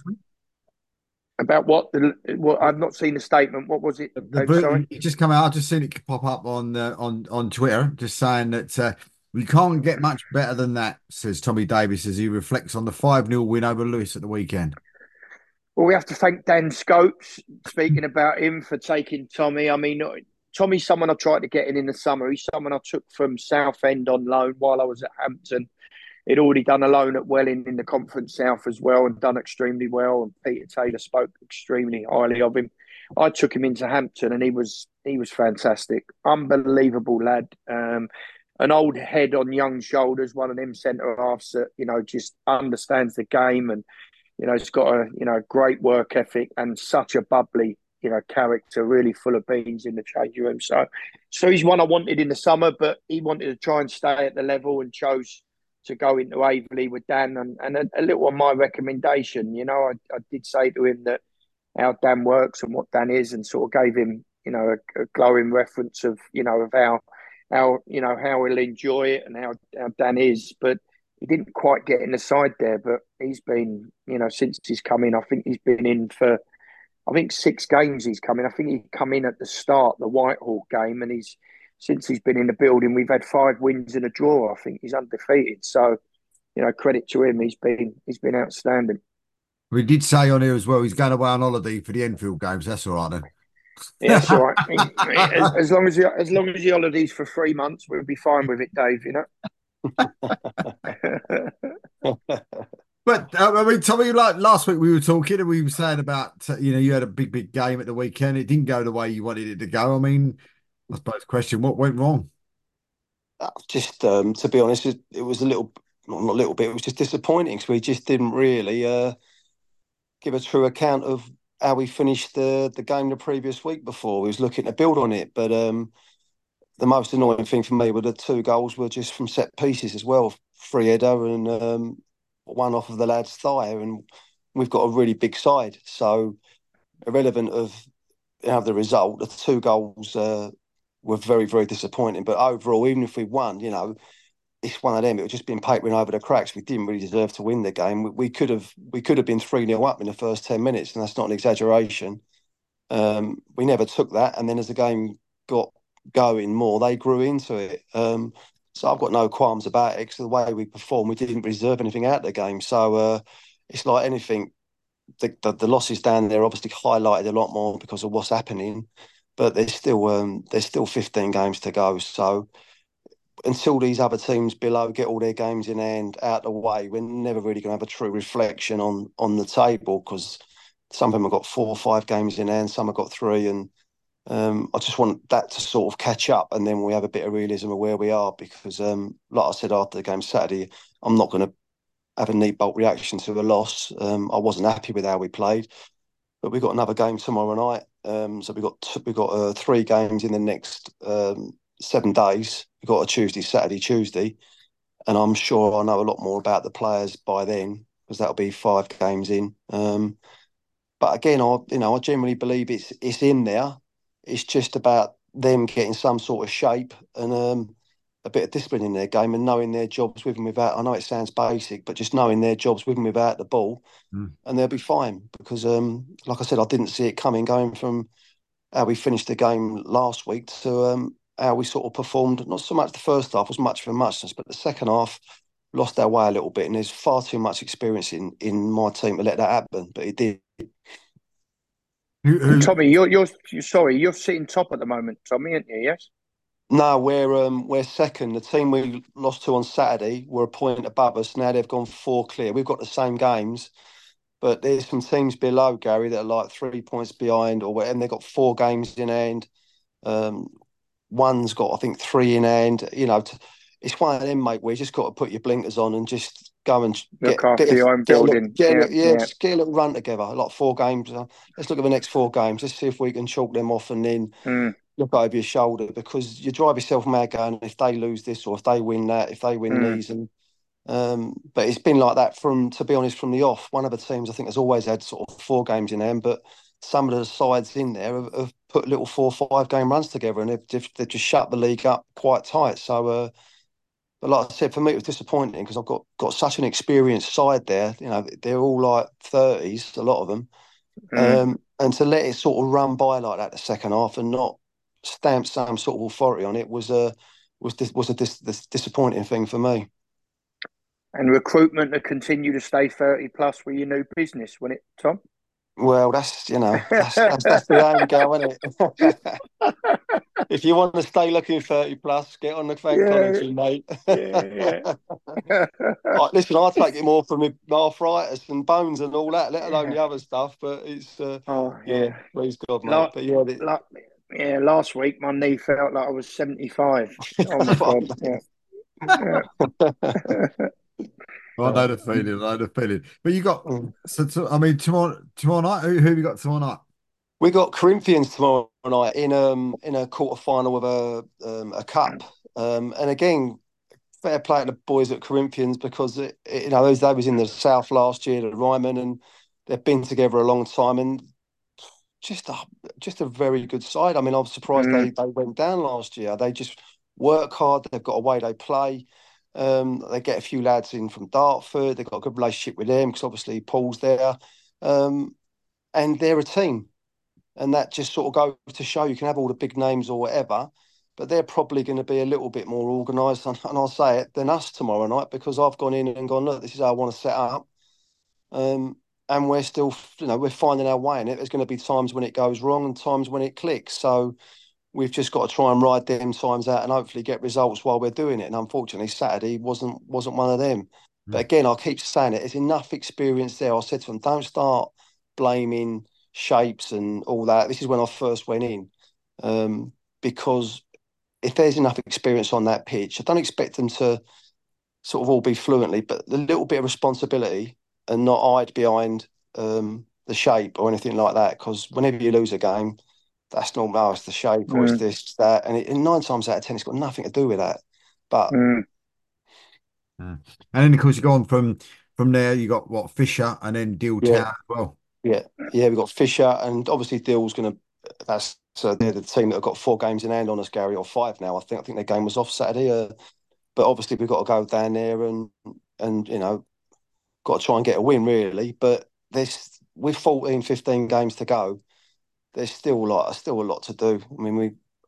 About what? The, what? I've not seen the statement. What was it? The, the Dave, sorry? It just come out. I've just seen it pop up on uh, on on Twitter, just saying that uh, we can't get much better than that. Says Tommy Davies as he reflects on the five nil win over Lewis at the weekend. Well, we have to thank Dan Scopes, speaking about him, for taking Tommy. I mean, Tommy's someone I tried to get in in the summer. He's someone I took from Southend on loan while I was at Hampton. He'd already done a loan at Welling in the Conference South as well and done extremely well. And Peter Taylor spoke extremely highly of him. I took him into Hampton and he was he was fantastic. Unbelievable lad. Um, an old head on young shoulders, one of them centre halves that, you know, just understands the game and, you know, he's got a, you know, great work ethic and such a bubbly, you know, character, really full of beans in the changing room. So, so he's one I wanted in the summer, but he wanted to try and stay at the level and chose to go into Aveley with Dan, and, and a, a little on my recommendation. You know, I, I did say to him that how Dan works and what Dan is, and sort of gave him, you know, a, a glowing reference of, you know, of how, how, you know, how he'll enjoy it and how, how Dan is. But he didn't quite get in the side there. But he's been, you know, since he's come in, I think he's been in for, I think six games he's come in. I think he come in at the start, the Whitehall game, and he's, since he's been in the building, we've had five wins and a draw. I think he's undefeated. So, you know, credit to him. He's been he's been outstanding. We did say on here as well, he's going away on holiday for the Enfield games. That's all right then. Yeah, that's all right. as, as long as he, as long as the holiday's for three months, we'll be fine with it, Dave. You know. But uh, I mean, Tommy, like last week we were talking and we were saying about uh, you know you had a big big game at the weekend. It didn't go the way you wanted it to go. I mean, I suppose the question, what went wrong? Just um, to be honest, it, it was a little, not a little bit. It was just disappointing because we just didn't really uh, give a true account of how we finished the the game the previous week before. We was looking to build on it, but um, the most annoying thing for me were the two goals were just from set pieces as well, free header and um, one off of the lad's thigh, and we've got a really big side. So irrelevant of you know, the result, the two goals uh, were very, very disappointing. But overall, even if we won, you know, it's one of them. It was just been papering over the cracks. We didn't really deserve to win the game. We, we could have we could have been three nil up in the first ten minutes, and that's not an exaggeration. Um, we never took that, and then as the game got going more, they grew into it. Um, So I've got no qualms about it because the way we performed, we didn't reserve anything out of the game. So uh, it's like anything. The, the the losses down there obviously highlighted a lot more because of what's happening, but there's still um, there's still fifteen games to go. So until these other teams below get all their games in hand out the way, we're never really going to have a true reflection on on the table because some of them have got four or five games in hand, some have got three, and um, I just want that to sort of catch up, and then we have a bit of realism of where we are. Because, um, like I said after the game Saturday, I'm not going to have a neat bolt reaction to a loss. Um, I wasn't happy with how we played, but we got another game tomorrow night. Um, so we got we got uh, three games in the next um, seven days. We got a Tuesday, Saturday, Tuesday, and I'm sure I'll know a lot more about the players by then because that'll be five games in. Um, but again, I you know I generally believe it's it's in there. It's just about them getting some sort of shape and um, a bit of discipline in their game and knowing their jobs with and without. I know it sounds basic, but just knowing their jobs with and without the ball, Mm. and they'll be fine. Because, um, like I said, I didn't see it coming going from how we finished the game last week to um, how we sort of performed. Not so much the first half was much for muchness, but the second half lost our way a little bit. And there's far too much experience in in my team to let that happen, but it did. Who, And who, Tommy, you're you're, you're sorry, you're sitting top at the moment, Tommy, aren't you? Yes. No, we're um, we're second. The team we lost to on Saturday were a point above us. Now they've gone four clear. We've got the same games, but there's some teams below Gary that are like three points behind, or whatever. And they've got four games in hand. Um, one's got I think three in hand. You know, t- it's one of them, mate. Where you just got to put your blinkers on and just go and Look get get after a, your own get a look, building. get a Yeah, look, yeah, yeah. just get a little run together. Like four games. Uh, let's look at the next four games. Let's see if we can chalk them off and then Mm, look over your shoulder because you drive yourself mad going if they lose this or if they win that, if they win mm, these, and um, but it's been like that from, to be honest, from the off. One of the teams I think has always had sort of four games in hand, but some of the sides in there have, have put little four or five game runs together and they've just, they've just shut the league up quite tight. So, uh, but like I said, for me it was disappointing because I've got got such an experienced side there. You know, they're all like thirties, a lot of them, mm. um, and to let it sort of run by like that the second half and not stamp some sort of authority on it was a was this was a dis, this disappointing thing for me. And recruitment to continue to stay thirty plus with your new business, wouldn't it, Tom? Well, that's you know that's that's, that's the aim, go, isn't it? If you want to stay looking thirty plus, get on the yeah, Fancology, mate. yeah, yeah. I, listen, I take it more from my arthritis and bones and all that, let alone yeah. the other stuff. But it's uh, Oh, yeah, yeah. please God, mate. La- But yeah, the, la- yeah, last week my knee felt like I was seventy-five. Oh my God. Yeah. Yeah. I know the feeling. I know the feeling. But you got Mm. so, so I mean tomorrow tomorrow night. Who, who have you got tomorrow night? We got Corinthians tomorrow night in um in a quarter final of a um, a cup. Um, and again, fair play to the boys at Corinthians because it, it, you know those they was in the south last year at Ryman and they've been together a long time and just a just a very good side. I mean, I was surprised they Mm, they went down last year. They just work hard. They've got a way they play. Um, they get a few lads in from Dartford. They've got a good relationship with them because obviously Paul's there, um, and they're a team. And that just sort of goes to show you can have all the big names or whatever, but they're probably going to be a little bit more organised, and, and I'll say it, than us tomorrow night because I've gone in and gone, look, this is how I want to set up. Um, and we're still, you know, we're finding our way in it. There's going to be times when it goes wrong and times when it clicks. So we've just got to try and ride them times out and hopefully get results while we're doing it. And unfortunately, Saturday wasn't wasn't one of them. But Mm. again, I keep saying it. There's enough experience there. I said to them, don't start blaming shapes and all that. This is when I first went in, um, because if there's enough experience on that pitch, I don't expect them to sort of all be fluently, but a little bit of responsibility and not hide behind um, the shape or anything like that. Because whenever you lose a game, that's normal. Oh, it's the shape or it's mm, this, that. And, it, and nine times out of ten, it's got nothing to do with that. But mm. Mm. And then of course you go on from from there. You got what Fisher and then Deal yeah, Town as well. yeah, yeah, we've got Fisher and obviously Dill's going to, that's, so they're the team that have got four games in hand on us, Gary, or five now. I think I think their game was off Saturday. Uh, but obviously we've got to go down there and, and you know, got to try and get a win really. But there's, with fourteen, fifteen games to go, there's still like still a lot to do. I mean, we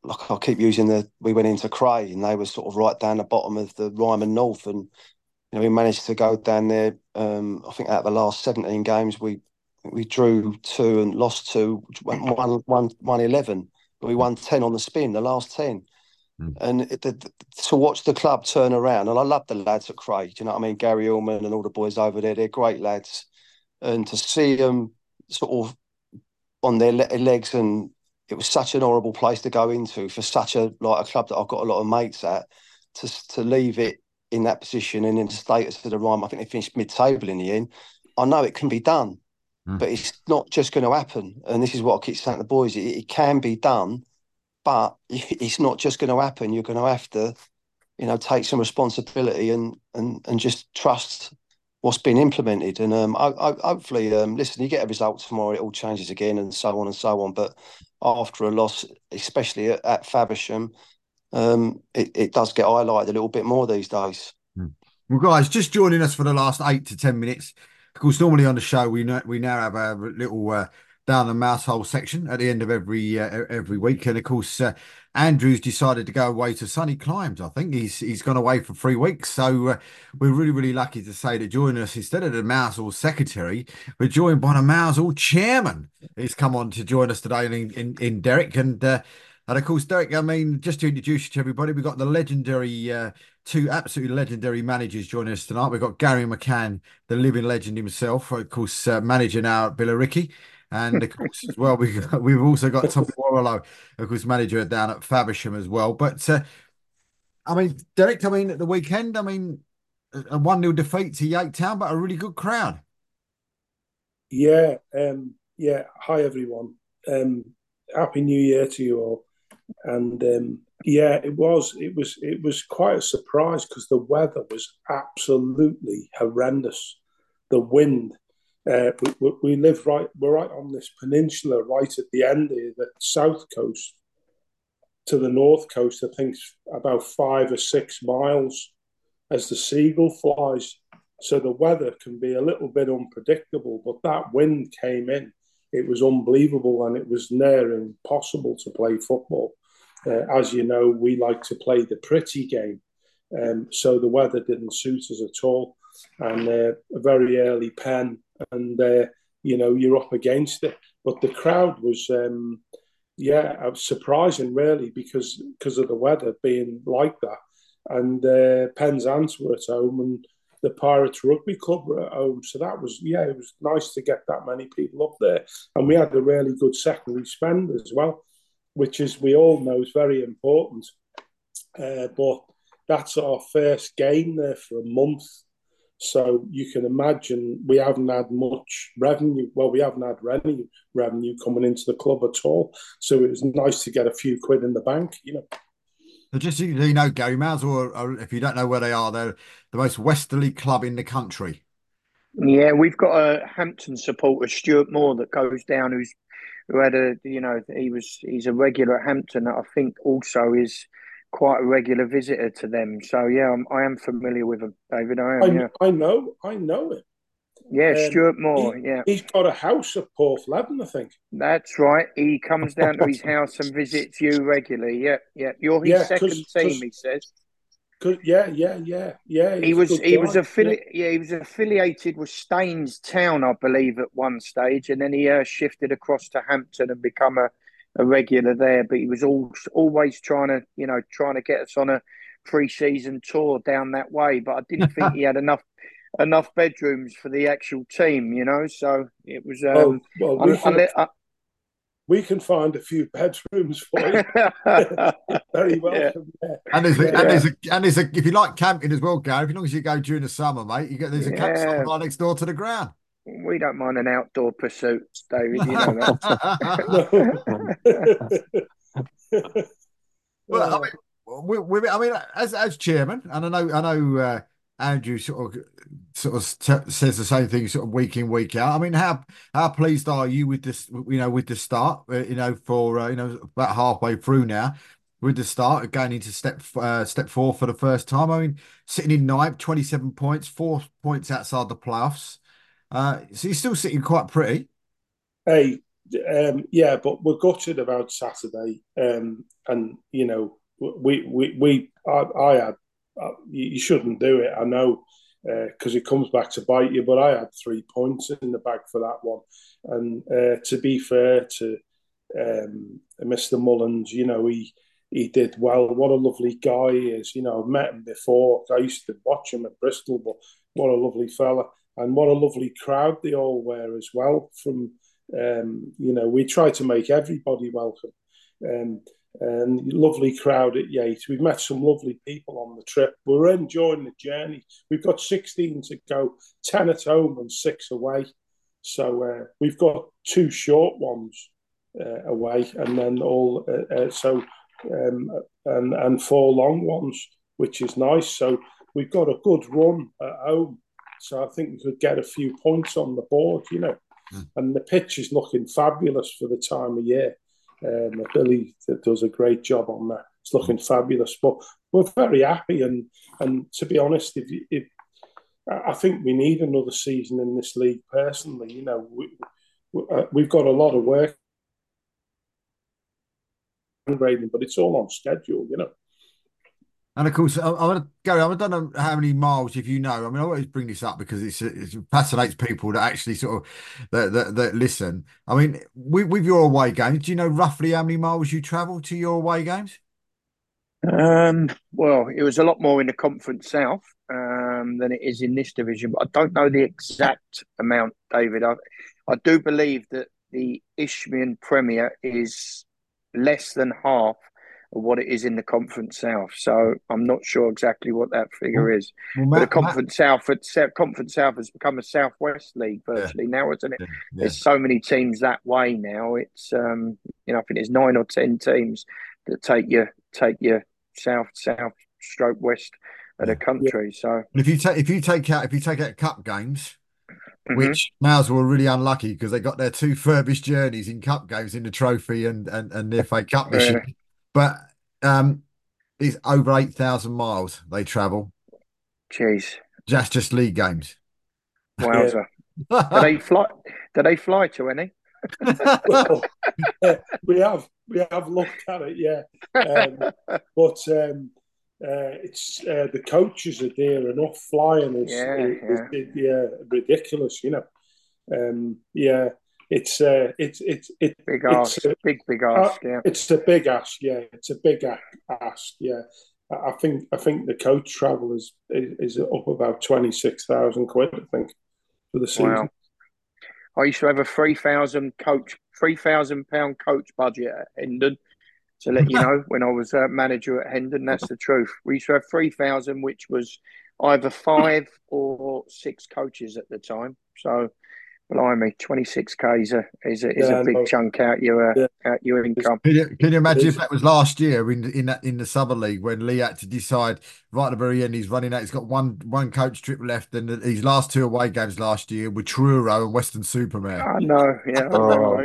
like I keep using the, we went into Cray and they were sort of right down the bottom of the Ryman North, and you know we managed to go down there. Um, I think out of the last seventeen games, we we drew two and lost two, which went one one one eleven, but we won ten on the spin, the last ten. Mm. And it, the, to watch the club turn around, and I love the lads at Cray. Do you know what I mean? Gary Ullman and all the boys over there, they're great lads, and to see them sort of on their le- legs, and it was such an horrible place to go into for such a like a club that I've got a lot of mates at, to to leave it in that position and in the status of the Rhyme. I think they finished mid-table in the end. I know it can be done, Mm. but it's not just going to happen. And this is what I keep saying to the boys: it, it can be done, but it's not just going to happen. You're going to have to, you know, take some responsibility and and and just trust what's been implemented. And um, I, I, hopefully, um, listen, you get a result tomorrow, it all changes again, and so on and so on. But after a loss, especially at, at Faversham, um, it, it does get highlighted a little bit more these days. Mm. Well, guys, just joining us for the last eight to ten minutes. Of course, normally on the show we know, we now have a little uh, down the mouse hole section at the end of every uh, every week, and of course, uh, Andrew's decided to go away to sunny climes. I think he's he's gone away for three weeks, so uh, we're really really lucky to say that joining us instead of the mouse hall secretary, we're joined by the mouse hall chairman. He's come on to join us today in in, in Derek and. Uh, and of course, Derek, I mean, just to introduce you to everybody, we've got the legendary uh, two absolutely legendary managers joining us tonight. We've got Gary McCann, the living legend himself, of course, uh, manager now at Billericay. And of course, as well, we've, we've also got Tommy Warlow, of course, manager down at Faversham as well. But, uh, I mean, Derek, I mean, at the weekend, I mean, a one nil defeat to Yate Town, but a really good crowd. Yeah, um, yeah. Hi, everyone. Um, Happy New Year to you all. And um, yeah, it was it was it was quite a surprise because the weather was absolutely horrendous. The wind. Uh, we, we live right. We're right on this peninsula, right at the end of the south coast to the north coast. I think about five or six miles as the seagull flies. So the weather can be a little bit unpredictable. But that wind came in. It was unbelievable, and it was near impossible to play football. Uh, as you know, we like to play the pretty game, um, so the weather didn't suit us at all. And uh, a very early pen, and uh, you know you're up against it. But the crowd was, um, yeah, surprising really because because of the weather being like that. And uh, Penzance were at home, and the Pirates Rugby Club were at home. So that was, yeah, it was nice to get that many people up there. And we had a really good secondary spend as well, which is, we all know, is very important. Uh, but that's our first game there for a month. So you can imagine we haven't had much revenue. Well, we haven't had revenue, revenue coming into the club at all. So it was nice to get a few quid in the bank, you know. So just so you know, Gary, Mouse, or if you don't know where they are, they're the most westerly club in the country. Yeah, we've got a Hampton supporter, Stuart Moore, that goes down. Who's who had a you know he was he's a regular at Hampton. That I think also is quite a regular visitor to them. So yeah, I'm, I am familiar with him, David. I am. I, Yeah, I know, I know it. yeah, Um, Stuart Moore. he, Yeah, he's got a house at Porthleven, I think. that's right. He comes down to his house and visits you regularly. Yeah, yeah. You're his Yeah, second team, he says. Cause, yeah, yeah, yeah, yeah. He was he was affili- yeah. yeah, he was affiliated with Staines Town, I believe, at one stage, and then he uh, shifted across to Hampton and become a, a regular there. But he was all, always trying to, you know, trying to get us on a pre-season tour down that way. But I didn't think he had enough enough bedrooms for the actual team, you know. So it was. Um, well, well, we I, can, I, we can find a few bedrooms for you. Very welcome. Yeah. Yeah. And there's, yeah. a, and there's a, and there's a, if you like camping as well, Gary, as long as you go during the summer, mate, you get there's a yeah. campsite right next door to the ground. We don't mind an outdoor pursuit, David. You know that. Well, I mean, we, we, I mean, as as chairman, and I know, I know, uh, Andrew sort of sort of t- says the same thing, sort of week in, week out. I mean, how how pleased are you with this? You know, with the start, uh, you know, for uh, you know about halfway through now. With the start, going into step uh, step four for the first time. I mean, sitting in ninth, twenty-seven points, four points outside the playoffs. Uh, so you're still sitting quite pretty. Hey, um, yeah, but we're gutted about Saturday, um, and you know, we we we I, I had uh, you shouldn't do it. I know because uh, it comes back to bite you, but I had three points in the bag for that one, and uh, to be fair to um, Mister Mullins, you know, he he did well. What a lovely guy he is. You know, I've met him before. I used to watch him at Bristol, but what a lovely fella. And what a lovely crowd they all were as well. From, um, you know, we try to make everybody welcome. Um, and lovely crowd at Yates. We've met some lovely people on the trip. We're enjoying the journey. We've got sixteen to go, ten at home and six away. So uh, we've got two short ones uh, away, and then all uh, uh, so um, and and four long ones, which is nice. So we've got a good run at home. So I think we could get a few points on the board, you know. Mm. And the pitch is looking fabulous for the time of year. Um, Billy does a great job on that. It's looking mm. fabulous. But we're very happy. And and to be honest, if, you, if I think we need another season in this league. Personally, you know, we, we, uh, we've got a lot of work, but it's all on schedule, you know. And of course, I, I want to go. I don't know how many miles, if you know. I mean, I always bring this up because it's, it fascinates people that actually sort of that, that, that listen. I mean, with, with your away games, do you know roughly how many miles you travel to your away games? Um, well, it was a lot more in the Conference South um, than it is in this division, but I don't know the exact amount, David. I, I do believe that the Isthmian Premier is less than half of what it is in the Conference South. So I'm not sure exactly what that figure is. Well, Matt, but the Conference Matt... South, Conference South has become a Southwest League virtually yeah. now, isn't it? Yeah. Yeah. There's so many teams that way now. It's um, you know, I think there's nine or ten teams that take you take you south, south, stroke west of yeah. the country. Yeah. So if you take if you take out if you take out cup games. Mm-hmm. Which Mals were really unlucky because they got their two furthest journeys in cup games in the trophy and and, and the F A Cup this year. But um, it's over eight thousand miles they travel. Jeez. Just just league games. Wowza. do they fly do they fly to any? Well, uh, we have we have looked at it, yeah. Um, but um, uh, it's uh, the coaches are dear enough. Flying is yeah, is, yeah. Is, yeah ridiculous, you know. Um, yeah. It's uh, it's it's it, big it's ask, a, big big ask. Yeah, it's a big ask. Yeah, it's a big ask. Yeah, I think I think the coach travel is is, is up about twenty six thousand quid. I think for the season. Wow. I used to have a three thousand coach, three thousand pound coach budget at Hendon. To let you know, when I was uh, manager at Hendon, that's the truth. We used to have three thousand, which was either five or six coaches at the time. So. Blimey, twenty-six K is a is a, is yeah, a big no. chunk out your uh, yeah. out your income. Can you, can you imagine if that was last year in in that in the Southern League when Lee had to decide right at the very end? He's running out. He's got one one coach trip left, and his last two away games last year were Truro and Weston-super-Mare. I know, yeah, I know,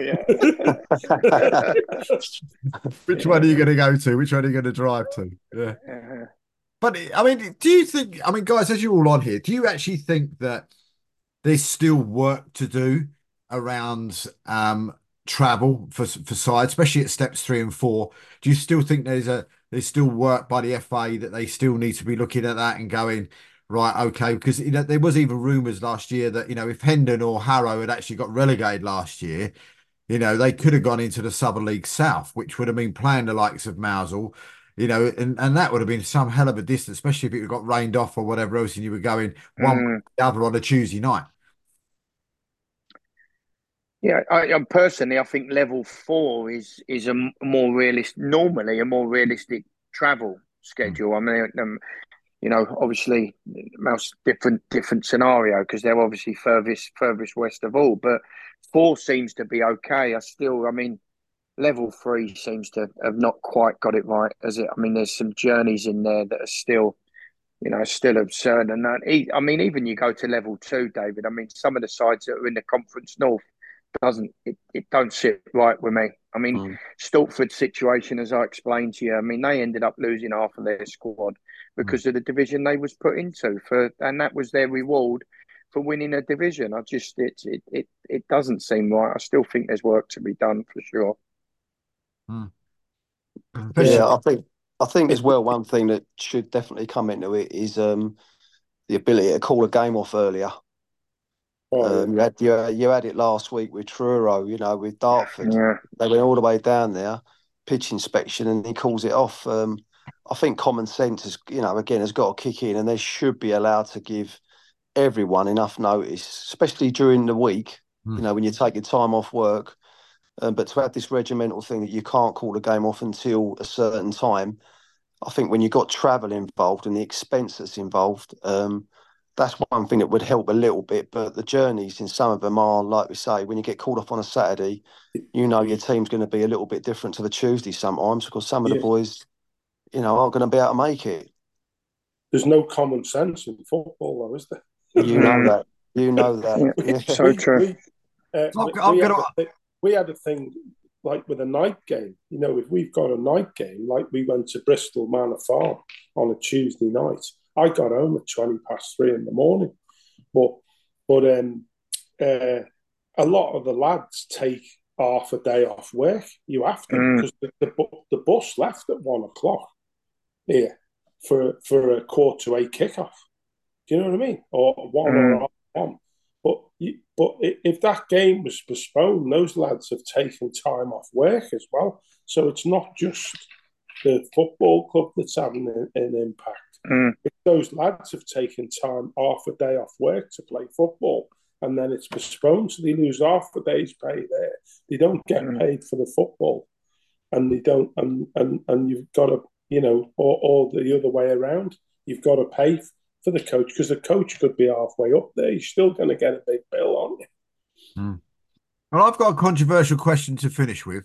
yeah. Which one are you going to go to? Which one are you going to drive to? Yeah. yeah. But I mean, do you think? I mean, guys, as you're all on here, do you actually think that there's still work to do around um, travel for for sides, especially at steps three and four? Do you still think there's a there's still work by the F A that they still need to be looking at that and going right? Okay, because you know there was even rumours last year that you know if Hendon or Harrow had actually got relegated last year, you know they could have gone into the Southern League South, which would have been playing the likes of Mousehole. You know, and, and that would have been some hell of a distance, especially if it got rained off or whatever else, and you were going one mm. way or the other on a Tuesday night. Yeah, I, I personally, I think level four is is a more realistic, normally a more realistic travel schedule. Mm. I mean, um, you know, obviously, most different different scenario because they're obviously furthest furthest west of all. But four seems to be okay. I still, I mean. Level three seems to have not quite got it right, as it. I mean, there's some journeys in there that are still, you know, still absurd. And that, I mean, even you go to level two, David. I mean, some of the sides that are in the Conference North doesn't it, it don't sit right with me. I mean, mm. Stalford's situation, as I explained to you, I mean, they ended up losing half of their squad because mm. of the division they was put into for, and that was their reward for winning a division. I just it it it, it doesn't seem right. I still think there's work to be done for sure. Hmm. Yeah, I think I think as well, one thing that should definitely come into it is um, the ability to call a game off earlier. Oh, Um, you had you, you had it last week with Truro, you know, with Dartford. Yeah. They went all the way down there, pitch inspection, and he calls it off. Um, I think common sense has, you know, again has got to kick in, and they should be allowed to give everyone enough notice, especially during the week. Hmm. You know, when you're taking time off work. Um, but to have this regimental thing that you can't call the game off until a certain time, I think when you've got travel involved and the expense that's involved, um, that's one thing that would help a little bit. But the journeys in some of them are, like we say, when you get called off on a Saturday, you know your team's going to be a little bit different to the Tuesday sometimes because some of yeah. the boys, you know, aren't going to be able to make it. There's no common sense in football, though, is there? You know that. You know that. Yeah. Yeah. So we, true. we, uh, I'm, we, I'm we, gonna. had a thi- we had a thing like with a night game. You know, if we've got a night game, like we went to Bristol Manor Farm on a Tuesday night, I got home at twenty past three in the morning. But but um, uh, a lot of the lads take half a day off work. You have to Mm. because the, the bu- the bus left at one o'clock here for for a quarter to eight kickoff. Do you know what I mean? Or one or Mm. half one. But you, but i- if that game was postponed, those lads have taken time off work as well. So it's not just the football club that's having an, an impact. Mm. If those lads have taken time half a day off work to play football, and then it's postponed, so they lose half a day's pay there. They don't get Mm. paid for the football, and they don't, and and and you've got to, you know, or, or the other way around. You've got to pay for the coach because the coach could be halfway up there. You're still going to get a big bill, aren't you? Hmm. Well, I've got a controversial question to finish with.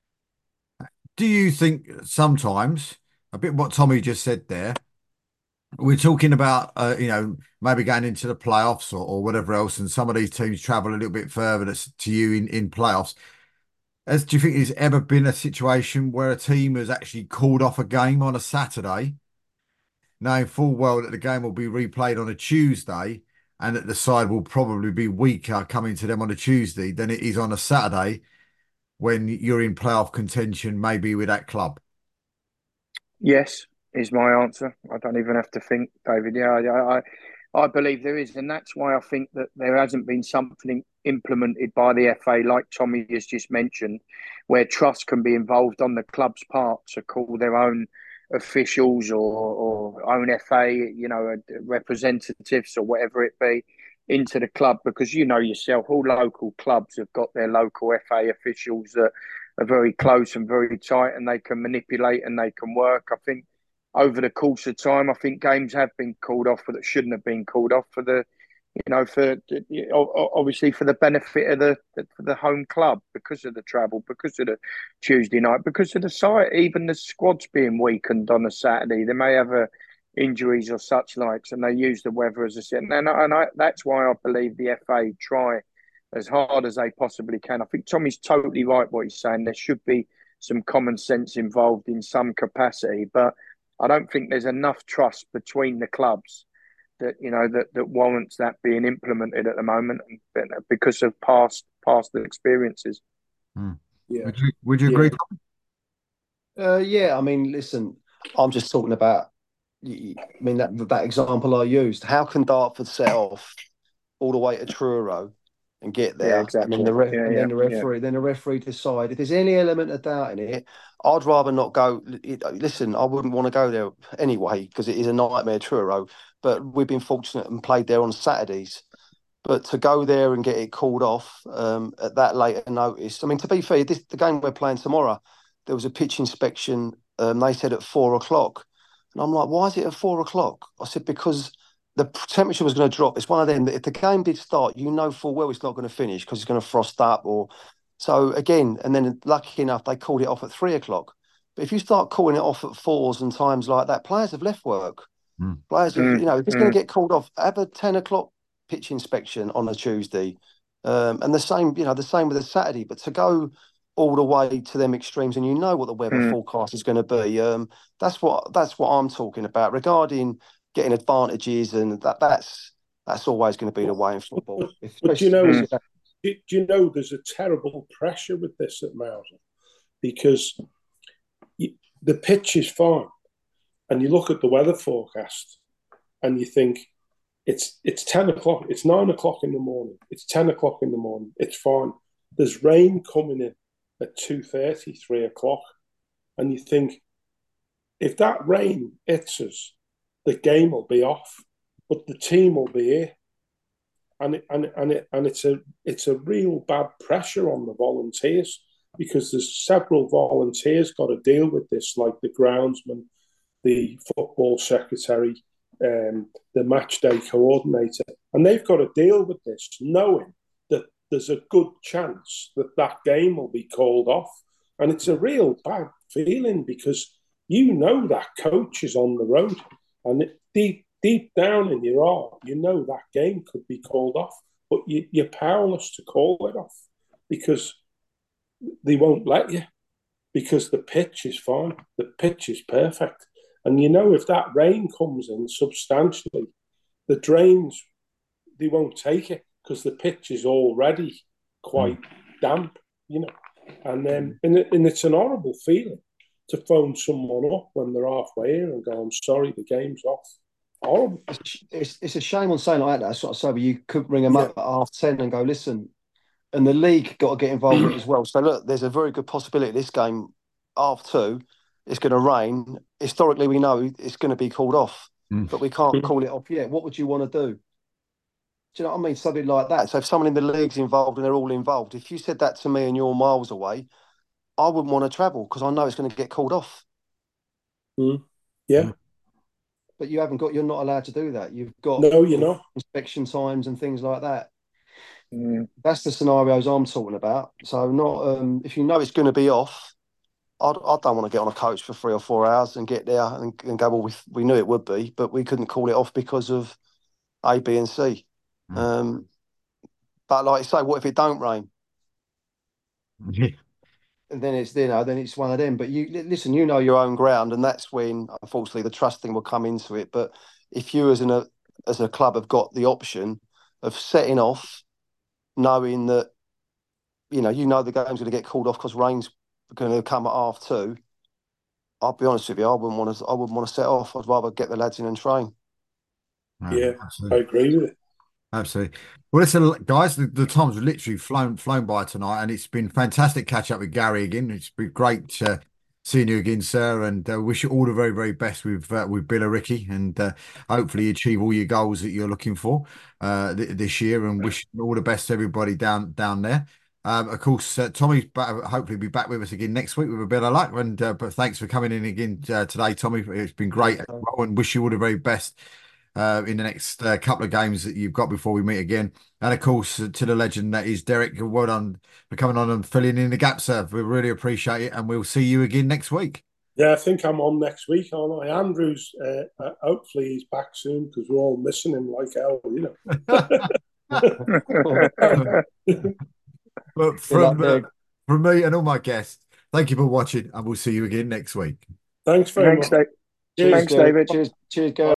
Do you think sometimes, a bit what Tommy just said there, we're talking about, uh, you know, maybe going into the playoffs or, or whatever else, and some of these teams travel a little bit further that's to you in, in playoffs. As, do you think there's ever been a situation where a team has actually called off a game on a Saturday, knowing full well that the game will be replayed on a Tuesday and that the side will probably be weaker coming to them on a Tuesday than it is on a Saturday when you're in playoff contention, maybe with that club? Yes, is my answer. I don't even have to think, David. Yeah, I, I, I believe there is, and that's why I think that there hasn't been something implemented by the F A, like Tommy has just mentioned, where trust can be involved on the club's part to call their own officials or, or own F A, you know, representatives or whatever it be, into the club, because you know yourself, all local clubs have got their local F A officials that are very close and very tight, and they can manipulate and they can work. I think over the course of time, I think games have been called off that shouldn't have been called off for the, you know, for obviously for the benefit of the for the home club, because of the travel, because of the Tuesday night, because of the site, even the squads being weakened on a Saturday. They may have a injuries or such likes, and they use the weather as a set. And, and I, that's why I believe the F A try as hard as they possibly can. I think Tommy's totally right what he's saying. There should be some common sense involved in some capacity, but I don't think there's enough trust between the clubs that, you know, that, that warrants that being implemented at the moment, because of past past experiences. Hmm. Yeah. Would you would you Yeah. agree? Uh, yeah, I mean, listen, I'm just talking about. I mean that that example I used. How can Dartford set off all the way to Truro and get there, Yeah, and exactly. then the re- Yeah, and yeah, then the yeah. referee, then the referee decide if there's any element of doubt in it. I'd rather not go. It, listen, I wouldn't want to go there anyway because it is a nightmare, Truro. But we've been fortunate and played there on Saturdays. But to go there and get it called off um, at that later notice, I mean, to be fair, this, the game we're playing tomorrow, there was a pitch inspection. Um, they said at four o'clock, and I'm like, why is it at four o'clock? I said because the temperature was going to drop. It's one of them that if the game did start, you know full well it's not going to finish because it's going to frost up. Or so again, and then lucky enough they called it off at three o'clock. But if you start calling it off at fours and times like that, players have left work. Mm. Players have, Mm, you know, if it's mm. going to get called off, have a ten o'clock pitch inspection on a Tuesday, um, and the same, you know, the same with a Saturday. But to go all the way to them extremes, and you know what the weather Mm. forecast is going to be. Um, that's what that's what I'm talking about regarding getting advantages, and that that's that's always going to be the way in football. But do you know, Especially- do, do you know there's a terrible pressure with this at Mouser because you, the pitch is fine, and you look at the weather forecast, and you think it's it's ten o'clock, it's nine o'clock in the morning, it's ten o'clock in the morning, it's fine. There's rain coming in at two thirty, three o'clock, and you think if that rain hits us, the game will be off, but the team will be here. And it, and and it, and it's a it's a real bad pressure on the volunteers because there's several volunteers got to deal with this, like the groundsman, the football secretary, um, the match day coordinator, and they've got to deal with this, knowing that there's a good chance that that game will be called off, and it's a real bad feeling because you know that coach is on the road, and it, deep deep down in your heart, you know that game could be called off, but you, you're powerless to call it off because they won't let you because the pitch is fine, the pitch is perfect. And you know, if that rain comes in substantially, the drains, they won't take it because the pitch is already quite mm. damp, you know. And then, and, it, and it's an horrible feeling to phone someone up when they're halfway here and go, I'm sorry, the game's off. Horrible. It's, it's, it's a shame on saying like that, sort of so, but you could ring them yeah. up at half ten and go, listen, and the league got to get involved with it as well. So look, there's a very good possibility this game, half two, it's going to rain. Historically, we know it's going to be called off, mm. but we can't mm. call it off yet. What would you want to do? Do you know what I mean? Something like that. So if someone in the league's involved and they're all involved, if you said that to me and you're miles away, I wouldn't want to travel because I know it's going to get called off. Mm. Yeah. Mm. But you haven't got, you're not allowed to do that. You've got no, you're not. inspection times and things like that. Mm. That's the scenarios I'm talking about. So not, um, if you know it's going to be off, I, I don't want to get on a coach for three or four hours and get there and, and go, well, we, we knew it would be, but we couldn't call it off because of A, B and C. Mm. Um, but like I say, what if it don't rain? And then it's, you know, then it's one of them. But you listen, you know your own ground, and that's when, unfortunately, the trust thing will come into it. But if you, as an as a club, have got the option of setting off, knowing that, you know, you know the game's going to get called off because rain's going to come at half two. I'll be honest with you, I wouldn't want to. I wouldn't want to set off. I'd rather get the lads in and train. No, yeah, absolutely. I agree with it. Absolutely. Well, listen, guys, the, the time's literally flown flown by tonight, and it's been fantastic catch up with Gary again. It's been great uh, seeing you again, sir, and uh, wish you all the very, very best with uh, with Billericay, and uh, hopefully you achieve all your goals that you're looking for uh, th this year, and wish all the best to everybody down down there. Um, of course, uh, Tommy's back, hopefully be back with us again next week with a bit of luck. And uh, but thanks for coming in again uh, today, Tommy. It's been great, and wish you all the very best uh, in the next uh, couple of games that you've got before we meet again. And of course, uh, to the legend that is Derek, well done for coming on and filling in the gap, sir. We really appreciate it, and we'll see you again next week. Yeah, I think I'm on next week, aren't I? Andrew's, uh, uh, hopefully he's back soon because we're all missing him like hell, you know. But from, uh, from me and all my guests, thank you for watching, and we'll see you again next week. Thanks very Thanks, much. Dave. Cheers, Thanks, David. Cheers, cheers, guys.